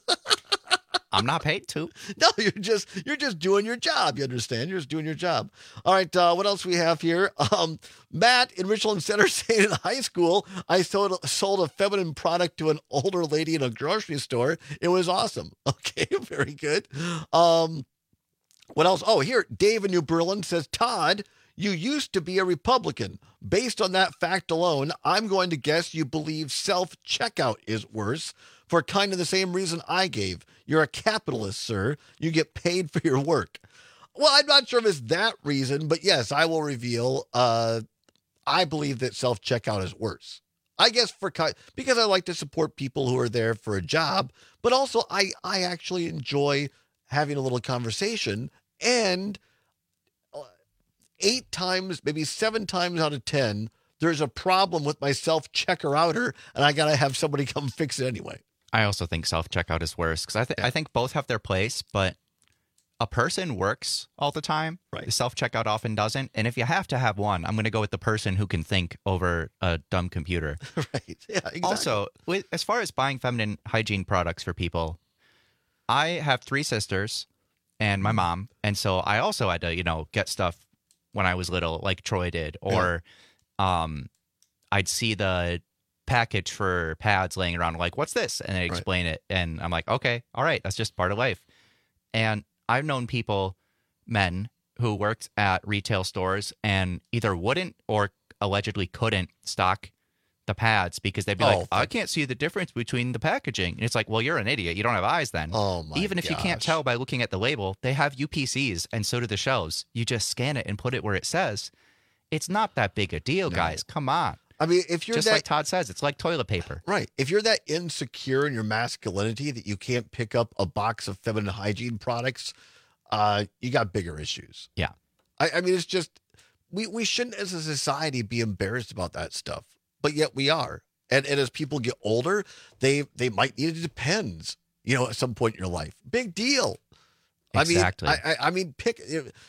I'm not paid to. No, you're just you're just doing your job. You understand? You're just doing your job. All right. Uh, what else we have here? Um, Matt in Richland Center saying in high school, I sold sold a feminine product to an older lady in a grocery store. It was awesome. Okay, very good. Um, what else? Oh, here, Dave in New Berlin says, Todd, you used to be a Republican. Based on that fact alone, I'm going to guess you believe self-checkout is worse for kind of the same reason I gave. You're a capitalist, sir. You get paid for your work. Well, I'm not sure if it's that reason, but yes, I will reveal uh, I believe that self-checkout is worse. I guess for because I like to support people who are there for a job, but also I, I actually enjoy having a little conversation, and eight times, maybe seven times out of ten, there's a problem with my self-checker outer, and I got to have somebody come fix it anyway. I also think self-checkout is worse because I, th- Yeah. I think both have their place, but a person works all the time. Right. The self-checkout often doesn't. And if you have to have one, I'm going to go with the person who can think over a dumb computer. Right. Yeah, exactly. Also, with, as far as buying feminine hygiene products for people, I have three sisters and my mom. And so I also had to, you know, get stuff when I was little, like Troy did. Or um, I'd see the package for pads laying around, like, what's this? And they explain it. And I'm like, okay, all right, that's just part of life. And I've known people, men, who worked at retail stores and either wouldn't or allegedly couldn't stock the pads because they'd be Oh, like, I can't see the difference between the packaging. And it's like, well, you're an idiot. You don't have eyes then. Oh, my Even if you can't gosh. tell by looking at the label, they have U P Cs and so do the shelves. You just scan it and put it where it says. It's not that big a deal, guys. Come on. I mean, if you're Just that, like Todd says, it's like toilet paper. right, if you're that insecure in your masculinity that you can't pick up a box of feminine hygiene products, uh, you got bigger issues. Yeah. I, I mean, it's just we we shouldn't as a society be embarrassed about that stuff, but yet we are. And and as people get older, they they might need it. Depends, you know, at some point in your life. Big deal. Exactly. I mean, I, I, I mean, pick.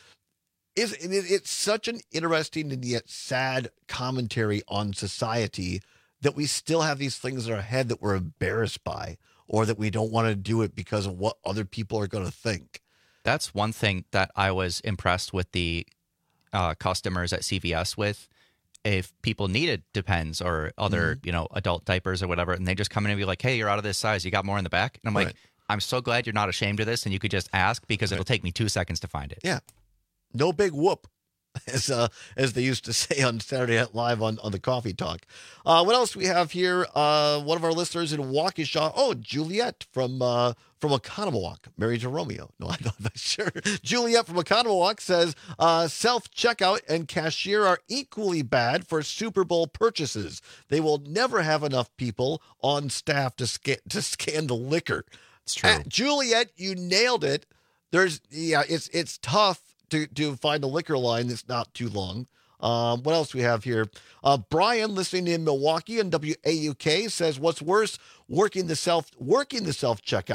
Is it, it's such an interesting and yet sad commentary on society that we still have these things in our head that we're embarrassed by, or that we don't want to do it because of what other people are going to think. That's one thing that I was impressed with the uh, customers at C V S with. If people needed Depends or other, Mm-hmm. you know, adult diapers or whatever, and they just come in and be like, hey, you're out of this size. You got more in the back? And I'm like, Right. I'm so glad you're not ashamed of this and you could just ask because it'll take me two seconds to find it. Yeah. No big whoop, as uh, as they used to say on Saturday Night Live on, on the Coffee Talk. Uh, what else do we have here? Uh, one of our listeners in Waukesha. Oh, Juliet from uh, from Oconomowoc, married to Romeo. No, I'm not sure. Juliet from Oconomowoc says uh, self-checkout and cashier are equally bad for Super Bowl purchases. They will never have enough people on staff to, sca- to scan the liquor. It's true. Uh, Juliet, you nailed it. There's, yeah, it's it's tough to, to find a liquor line that's not too long. Um, what else do we have here? Uh, Brian, listening in Milwaukee on W A U K, says, "What's worse, working the self working the self checkout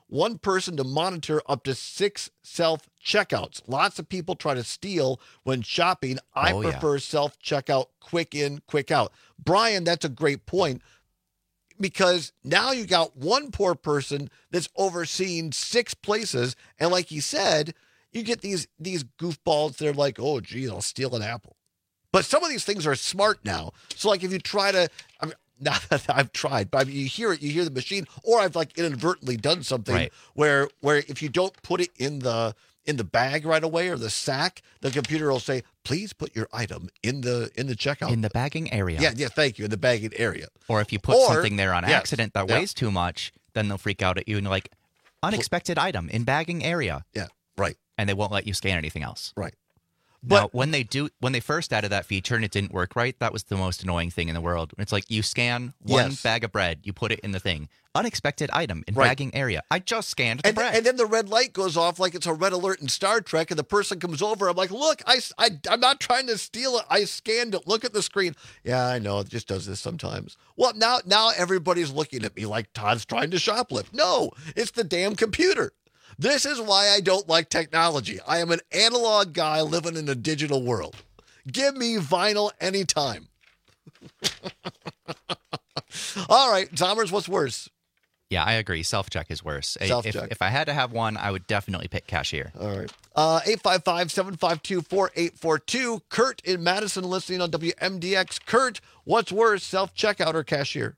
one person to monitor up to six self-checkouts. Lots of people try to steal when shopping. I Oh, yeah. prefer self-checkout, quick in, quick out. Brian, that's a great point, because now you got one poor person that's overseeing six places. And like he said, you get these these goofballs. They're like, oh, gee, I'll steal an apple. But some of these things are smart now. So like if you try to, I mean, not that I've tried, but I mean, you hear it, you hear the machine, or I've like inadvertently done something Right. where where if you don't put it in the in the bag right away or the sack, the computer will say, please put your item in the in the checkout. In the bagging area. Yeah, yeah, thank you, in the bagging area. Or if you put Or- something there on yes, accident that yeah. weighs too much, then they'll freak out at you and like, unexpected item in bagging area. Yeah, right. And they won't let you scan anything else. Right. But now, when they do, when they first added that feature and it didn't work right, that was the most annoying thing in the world. It's like you scan one Yes. bag of bread, you put it in the thing, unexpected item in Right. bagging area. I just scanned the And, bread. and then the red light goes off like it's a red alert in Star Trek, and the person comes over. I'm like, look, I, I, I'm not trying to steal it. I scanned it. Look at the screen. Yeah, I know. It just does this sometimes. Well, now, now everybody's looking at me like Todd's trying to shoplift. No, it's the damn computer. This is why I don't like technology. I am an analog guy living in a digital world. Give me vinyl anytime. All right, Zommers, what's worse? Yeah, I agree. Self-check is worse. If- Self-check. If, if I had to have one, I would definitely pick cashier. All right. Uh, eight five five, seven five two, four eight four two. Kurt in Madison listening on W M D X. Kurt, what's worse, self-checkout or cashier?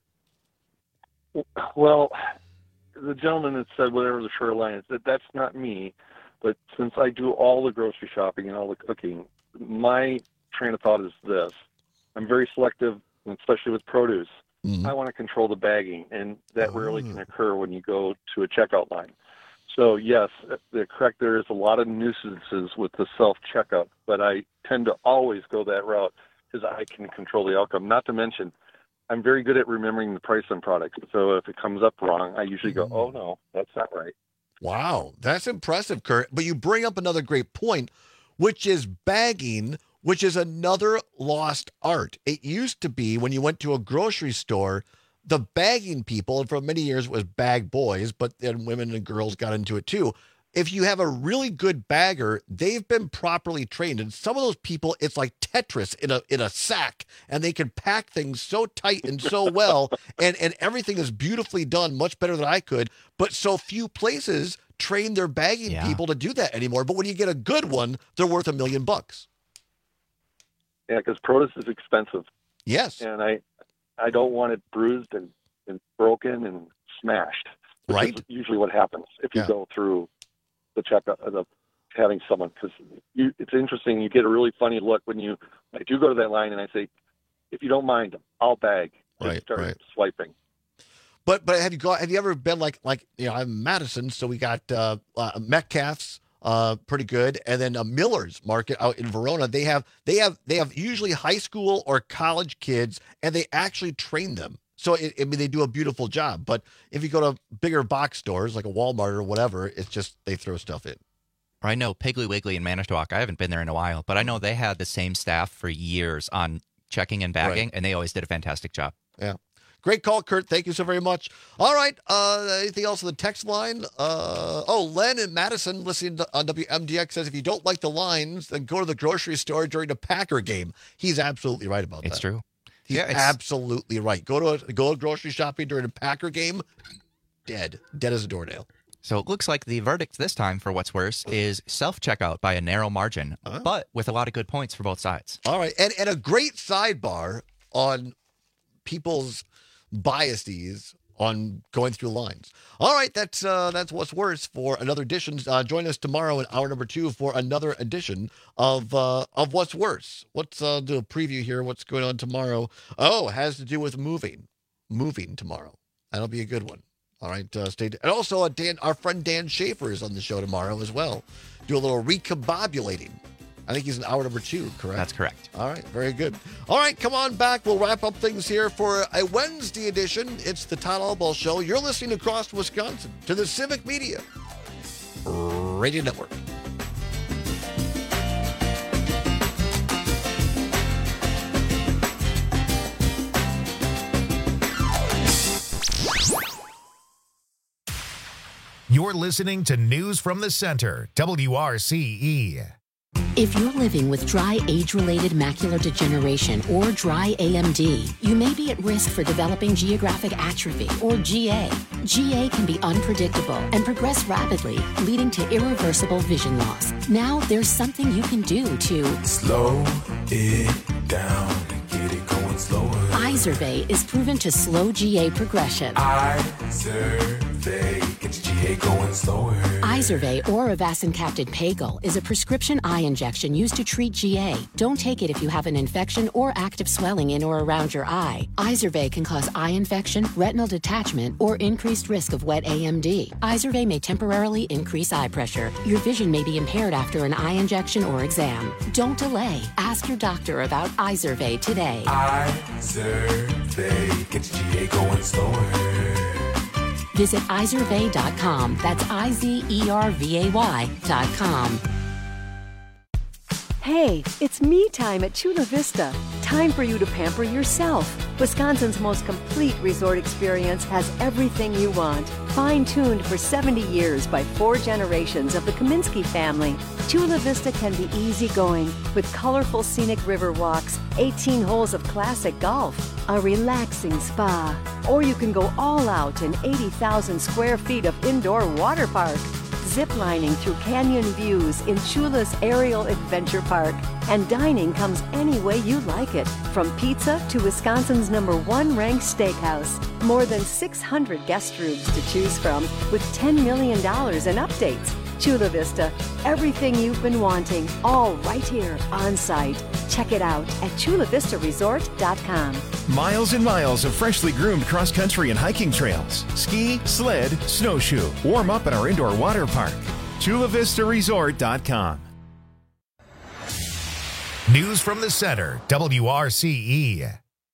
Well, the gentleman that said whatever the short line is, that that's not me. But since I do all the grocery shopping and all the cooking, my train of thought is this. I'm very selective, especially with produce. Mm-hmm. I want to control the bagging, and that rarely can occur when you go to a checkout line. So, yes, they're correct. There is a lot of nuisances with the self-checkout, but I tend to always go that route because I can control the outcome. Not to mention, I'm very good at remembering the price on products. So if it comes up wrong, I usually go, oh, no, that's not right. Wow, that's impressive, Kurt. But you bring up another great point, which is bagging, which is another lost art. It used to be when you went to a grocery store, the bagging people, and for many years it was bag boys, but then women and girls got into it too. If you have a really good bagger, they've been properly trained. And some of those people, it's like Tetris in a in a sack, and they can pack things so tight and so well, and, and everything is beautifully done, much better than I could. But so few places train their bagging Yeah. people to do that anymore. But when you get a good one, they're worth a million bucks. Yeah, because produce is expensive. Yes. And I I don't want it bruised and, and broken and smashed. Which Right. is usually what happens if you Yeah. go through the checkout, the having someone, because it's interesting. You get a really funny look when you, I do go to that line and I say, if you don't mind, I'll bag. Just Right, start right. swiping. But but have you got have you ever been like like you know I'm in Madison, so we got uh, uh Metcalf's uh pretty good, and then a Miller's Market out in Verona. They have they have they have usually high school or college kids, and they actually train them. So it, I mean they do a beautiful job. But if you go to bigger box stores like a Walmart or whatever, it's just they throw stuff in. I know Piggly Wiggly in Manitowoc. I haven't been there in a while, but I know they had the same staff for years on checking and bagging, Right. and they always did a fantastic job. Yeah. Great call, Kurt. Thank you so very much. All right. Uh, anything else on the text line? Uh, oh, Len in Madison listening to, on W M D X says, if you don't like the lines, then go to the grocery store during the Packer game. He's absolutely right about that. It's true. He's Yeah, it's- absolutely right. Go to go grocery shopping during a Packer game. Dead. Dead as a doornail. So it looks like the verdict this time for what's worse is self-checkout by a narrow margin, but with a lot of good points for both sides. All right. And, and a great sidebar on people's biases on going through lines. All right, that's uh, that's what's worse for another edition. Uh, join us tomorrow in hour number two for another edition of uh, of what's worse. Let's uh, do a preview here. What's going on tomorrow? Oh, it has to do with moving, moving tomorrow. That'll be a good one. All right, uh, stay. T- and also, uh, Dan, our friend Dan Schaefer is on the show tomorrow as well. Do a little recombobulating. I think he's in hour number two, correct? That's correct. All right, very good. All right, come on back. We'll wrap up things here for a Wednesday edition. It's the Todd Albaugh Show. You're listening across Wisconsin to the Civic Media Radio Network. You're You're listening to News from the Center, W R C E. If you're living with dry age-related macular degeneration or dry A M D, you may be at risk for developing geographic atrophy or G A. G A can be unpredictable and progress rapidly, leading to irreversible vision loss. Now there's something you can do to slow it down and get it going slower. Izervay is proven to slow G A progression. Izervay gets G A going slower. Izervay or avacincaptad pagel is a prescription eye injection used to treat G A. Don't take it if you have an infection or active swelling in or around your eye. Izervay can cause eye infection, retinal detachment, or increased risk of wet A M D. Izervay may temporarily increase eye pressure. Your vision may be impaired after an eye injection or exam. Don't delay. Ask your doctor about Izervay today. Izervay gets G A going slower. Visit Izervay dot com. That's I Z E R V A Y dot com. Hey, it's me time at Chula Vista. Time for you to pamper yourself. Wisconsin's most complete resort experience has everything you want. Fine-tuned for seventy years by four generations of the Kaminsky family, Chula Vista can be easygoing with colorful scenic river walks, eighteen holes of classic golf, a relaxing spa, or you can go all out in eighty thousand square feet of indoor water park. Ziplining through canyon views in Chula's Aerial Adventure Park. And dining comes any way you like it, from pizza to Wisconsin's number one ranked steakhouse. More than six hundred guest rooms to choose from with ten million dollars in updates. Chula Vista, everything you've been wanting, all right here on site. Check it out at chula vista resort dot com. Miles and miles of freshly groomed cross-country and hiking trails. Ski, sled, snowshoe. Warm up at our indoor water park. chula vista resort dot com. News from the Center, W R C E.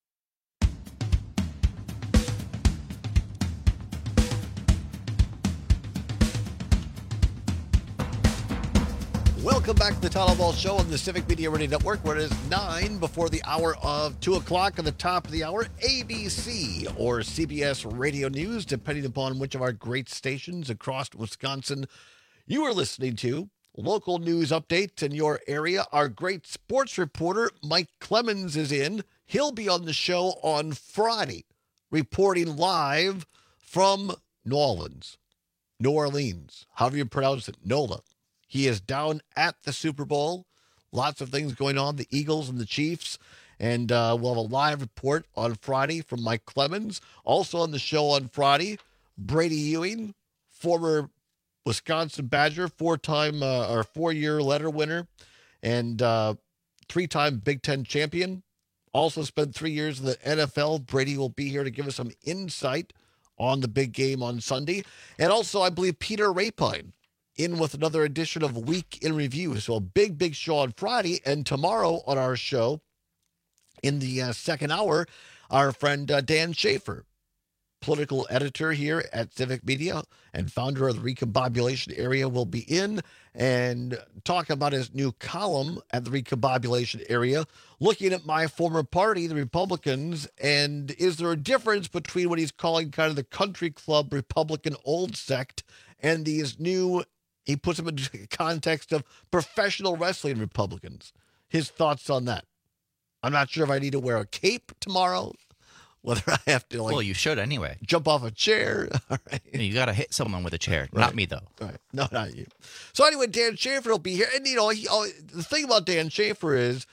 Welcome back to the Town Hall Show on the Civic Media Radio Network, where it is nine before the hour of two o'clock. At the top of the hour, A B C or C B S Radio News, depending upon which of our great stations across Wisconsin you are listening to. Local news updates in your area. Our great sports reporter, Mike Clemens, is in. He'll be on the show on Friday, reporting live from New Orleans. New Orleans, however you pronounce it, NOLA. He is down at the Super Bowl. Lots of things going on, the Eagles and the Chiefs. And uh, we'll have a live report on Friday from Mike Clemens. Also on the show on Friday, Brady Ewing, former Wisconsin Badger, four-time uh, or four-year letter winner, and uh, three-time Big Ten champion. Also spent three years in the N F L. Brady will be here to give us some insight on the big game on Sunday. And also, I believe, Peter Rapine in with another edition of Week in Review. So a big, big show on Friday. And tomorrow on our show, in the uh, second hour, our friend uh, Dan Schaefer, political editor here at Civic Media and founder of the Recombobulation Area, will be in and talk about his new column at the Recombobulation Area, looking at my former party, the Republicans, and is there a difference between what he's calling kind of the country club Republican old sect and these new, he puts them in the context of professional wrestling Republicans. His thoughts on that. I'm not sure if I need to wear a cape tomorrow, whether I have to, like, well, you should anyway. Jump off a chair. All right. You got to hit someone with a chair. Right. Not me, though. Right. No, not you. So anyway, Dan Schaefer will be here. And, you know, he, oh, the thing about Dan Schaefer is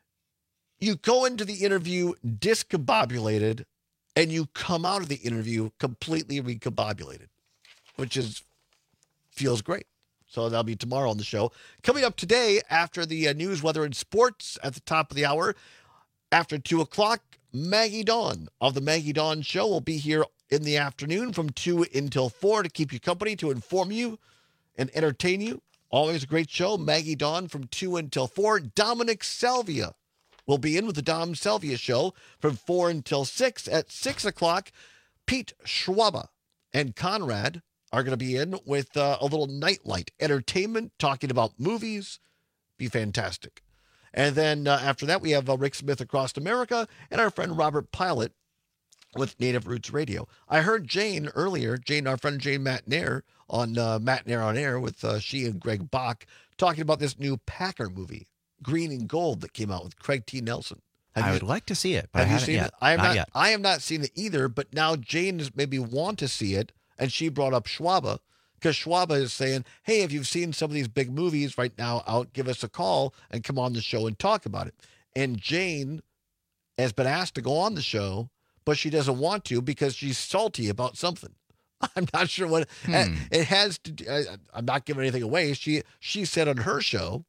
you go into the interview discombobulated and you come out of the interview completely recombobulated, which is feels great. So that'll be tomorrow on the show. Coming up today after the uh, news, weather, and sports at the top of the hour, after two o'clock, Maggie Dawn of the Maggie Dawn Show will be here in the afternoon from two until four to keep you company, to inform you and entertain you. Always a great show. Maggie Dawn from two until four. Dominic Salvia will be in with the Dom Salvia Show from four until six. At six o'clock, Pete Schwaba and Conrad are going to be in with uh, a little nightlight entertainment, talking about movies. Be fantastic. And then uh, after that, we have uh, Rick Smith Across America and our friend Robert Pilot with Native Roots Radio. I heard Jane earlier, Jane, our friend Jane Matnair, on uh, Matt and Air on Air with uh, she and Greg Bach talking about this new Packer movie, Green and Gold, that came out with Craig T. Nelson. Have I you, would like to see it, but have I you haven't seen yet. it? I have not, not, yet. I have not seen it either, but now Jane is maybe want to see it, and she brought up Schwaba, because Schwaba is saying, hey, if you've seen some of these big movies right now out, give us a call and come on the show and talk about it. And Jane has been asked to go on the show, but she doesn't want to because she's salty about something. I'm not sure what Hmm. it has to do. I- I'm not giving anything away. She she said on her show,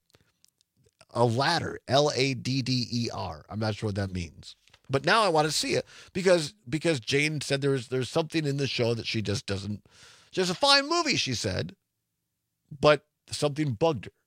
a ladder, L A D D E R. I'm not sure what that means. But now I want to see it because because Jane said there's there's something in the show that she just doesn't. Just a fine movie, she said, but something bugged her.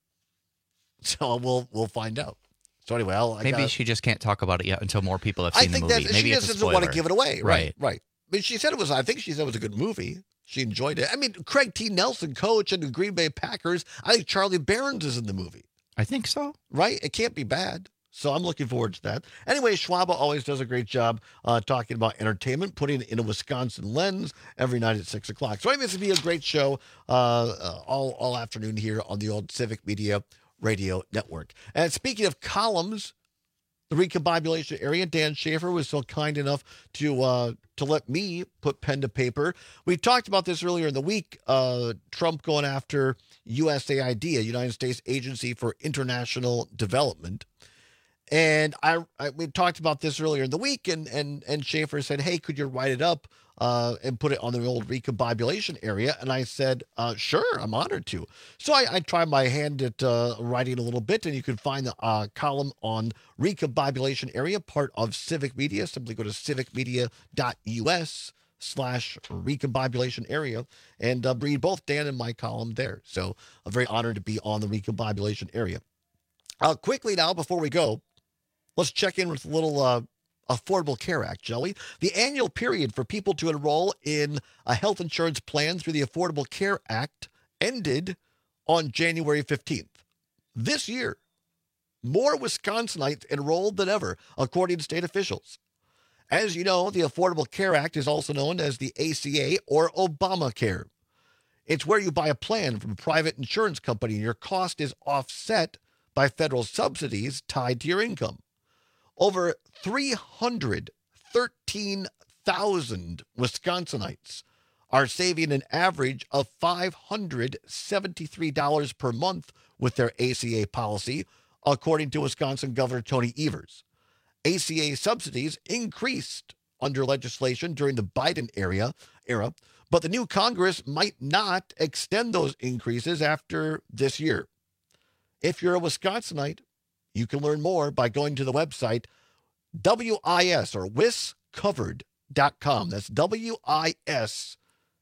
So we'll we'll find out. So anyway, I'll, I Maybe gotta, she just can't talk about it yet until more people have I seen think the movie. that Maybe she it's just a doesn't want to spoiler. give it away. Right. Right, right. I mean, she said it was. I think she said it was a good movie. She enjoyed it. I mean, Craig T. Nelson, coach of the Green Bay Packers. I think Charlie Barons is in the movie. I think so. Right? It can't be bad. So I'm looking forward to that. Anyway, Schwaba always does a great job uh, talking about entertainment, putting it in a Wisconsin lens every night at six o'clock. So anyway, this will be a great show uh, uh, all, all afternoon here on the old Civic Media Radio Network. And speaking of columns, the recombobulation area, Dan Schaefer was so kind enough to uh, to let me put pen to paper. We talked about this earlier in the week, uh, Trump going after U S A I D, a United States Agency for International Development. And I, I we talked about this earlier in the week, and and and Schaefer said, hey, could you write it up uh, and put it on the old recombobulation area? And I said, uh, sure, I'm honored to. So I, I tried my hand at uh, writing a little bit, and you can find the uh, column on recombobulation area, part of Civic Media. Simply go to civicmedia.us slash recombobulation area and uh, read both Dan and my column there. So I'm very honored to be on the recombobulation area. Uh, quickly now, before we go, let's check in with a little uh, Affordable Care Act, shall we? The annual period for people to enroll in a health insurance plan through the Affordable Care Act ended on January fifteenth. This year, more Wisconsinites enrolled than ever, according to state officials. As you know, the Affordable Care Act is also known as the A C A or Obamacare. It's where you buy a plan from a private insurance company and your cost is offset by federal subsidies tied to your income. Over three hundred thirteen thousand Wisconsinites are saving an average of five hundred seventy-three dollars per month with their A C A policy, according to Wisconsin Governor Tony Evers. A C A subsidies increased under legislation during the Biden era, era, but the new Congress might not extend those increases after this year. If you're a Wisconsinite, you can learn more by going to the website W I S or wis covered dot com. That's W I S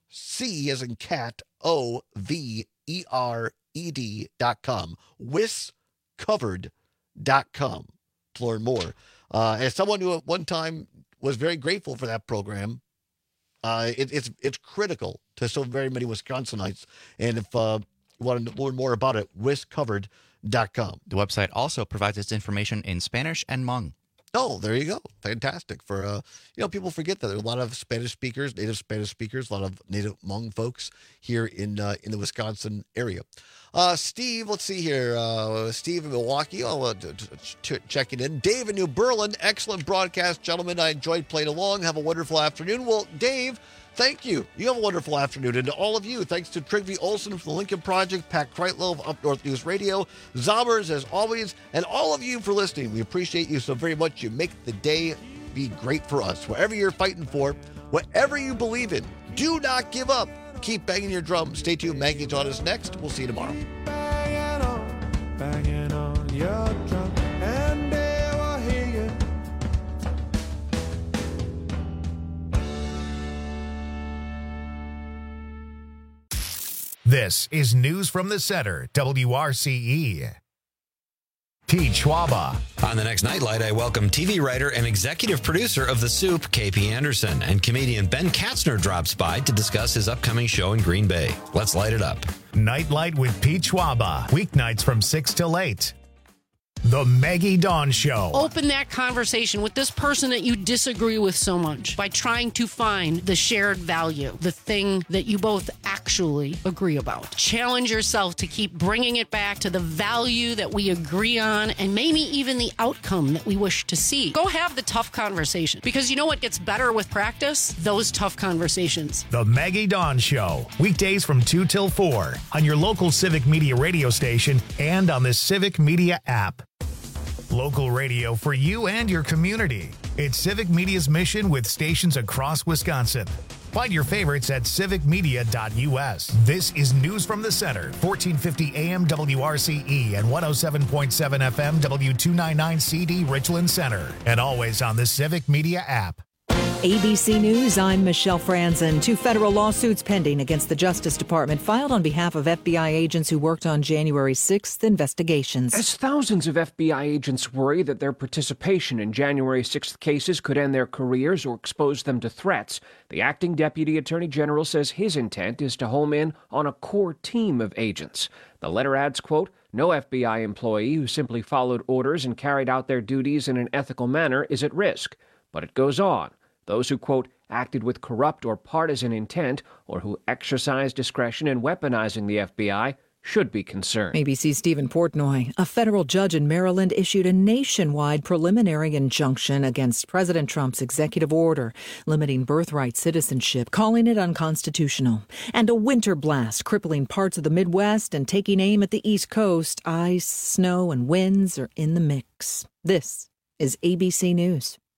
C as in cat, O V E R E D dot com. wis covered dot com to learn more. Uh, as someone who at one time was very grateful for that program, uh, it, it's it's critical to so very many Wisconsinites. And if uh, you want to learn more about it, wis covered dot com. The website also provides its information in Spanish and Hmong. Oh, there you go. Fantastic. For, uh, you know, people forget that there are a lot of Spanish speakers, native Spanish speakers, a lot of native Hmong folks here in uh, in the Wisconsin area. Uh, Steve, let's see here. Uh, Steve in Milwaukee, I'll uh, t- t- checking in. Dave in New Berlin, excellent broadcast, gentlemen. I enjoyed playing along. Have a wonderful afternoon. Well, Dave, thank you. You have a wonderful afternoon. And to all of you, thanks to Trygve Olsen from the Lincoln Project, Pat Kreitlow of Up North News Radio, Zombers, as always, and all of you for listening. We appreciate you so very much. You make the day be great for us. Wherever you're fighting for, whatever you believe in, do not give up. Keep banging your drum. Stay tuned. Maggie's on us next. We'll see you tomorrow. Banging on, banging on your drum, and they will hear you. This is News from the Center, W R C E. Pete Schwaba. On the next Nightlight, I welcome T V writer and executive producer of The Soup, K P Anderson, and comedian Ben Katzner drops by to discuss his upcoming show in Green Bay. Let's light it up. Nightlight with Pete Schwaba. Weeknights from six till eight. The Maggie Dawn Show. Open that conversation with this person that you disagree with so much by trying to find the shared value, the thing that you both actually agree about. Challenge yourself to keep bringing it back to the value that we agree on and maybe even the outcome that we wish to see. Go have the tough conversation, because you know what gets better with practice? Those tough conversations. The Maggie Dawn Show, weekdays from two till four on your local Civic Media radio station and on the Civic Media app. Local radio for you and your community. It's Civic Media's mission with stations across Wisconsin. Find your favorites at civic media dot u s. This is News from the Center, fourteen fifty A M W R C E and one oh seven point seven F M W two ninety-nine C D Richland Center. And always on the Civic Media app. A B C News, I'm Michelle Franzen. Two federal lawsuits pending against the Justice Department filed on behalf of F B I agents who worked on January sixth investigations. As thousands of F B I agents worry that their participation in January sixth cases could end their careers or expose them to threats, the acting Deputy Attorney General says his intent is to home in on a core team of agents. The letter adds, quote, "No F B I employee who simply followed orders and carried out their duties in an ethical manner is at risk." But it goes on. Those who, quote, acted with corrupt or partisan intent or who exercised discretion in weaponizing the F B I should be concerned. A B C's Stephen Portnoy. A federal judge in Maryland issued a nationwide preliminary injunction against President Trump's executive order limiting birthright citizenship, calling it unconstitutional. And a winter blast crippling parts of the Midwest and taking aim at the East Coast. Ice, snow, and winds are in the mix. This is A B C News.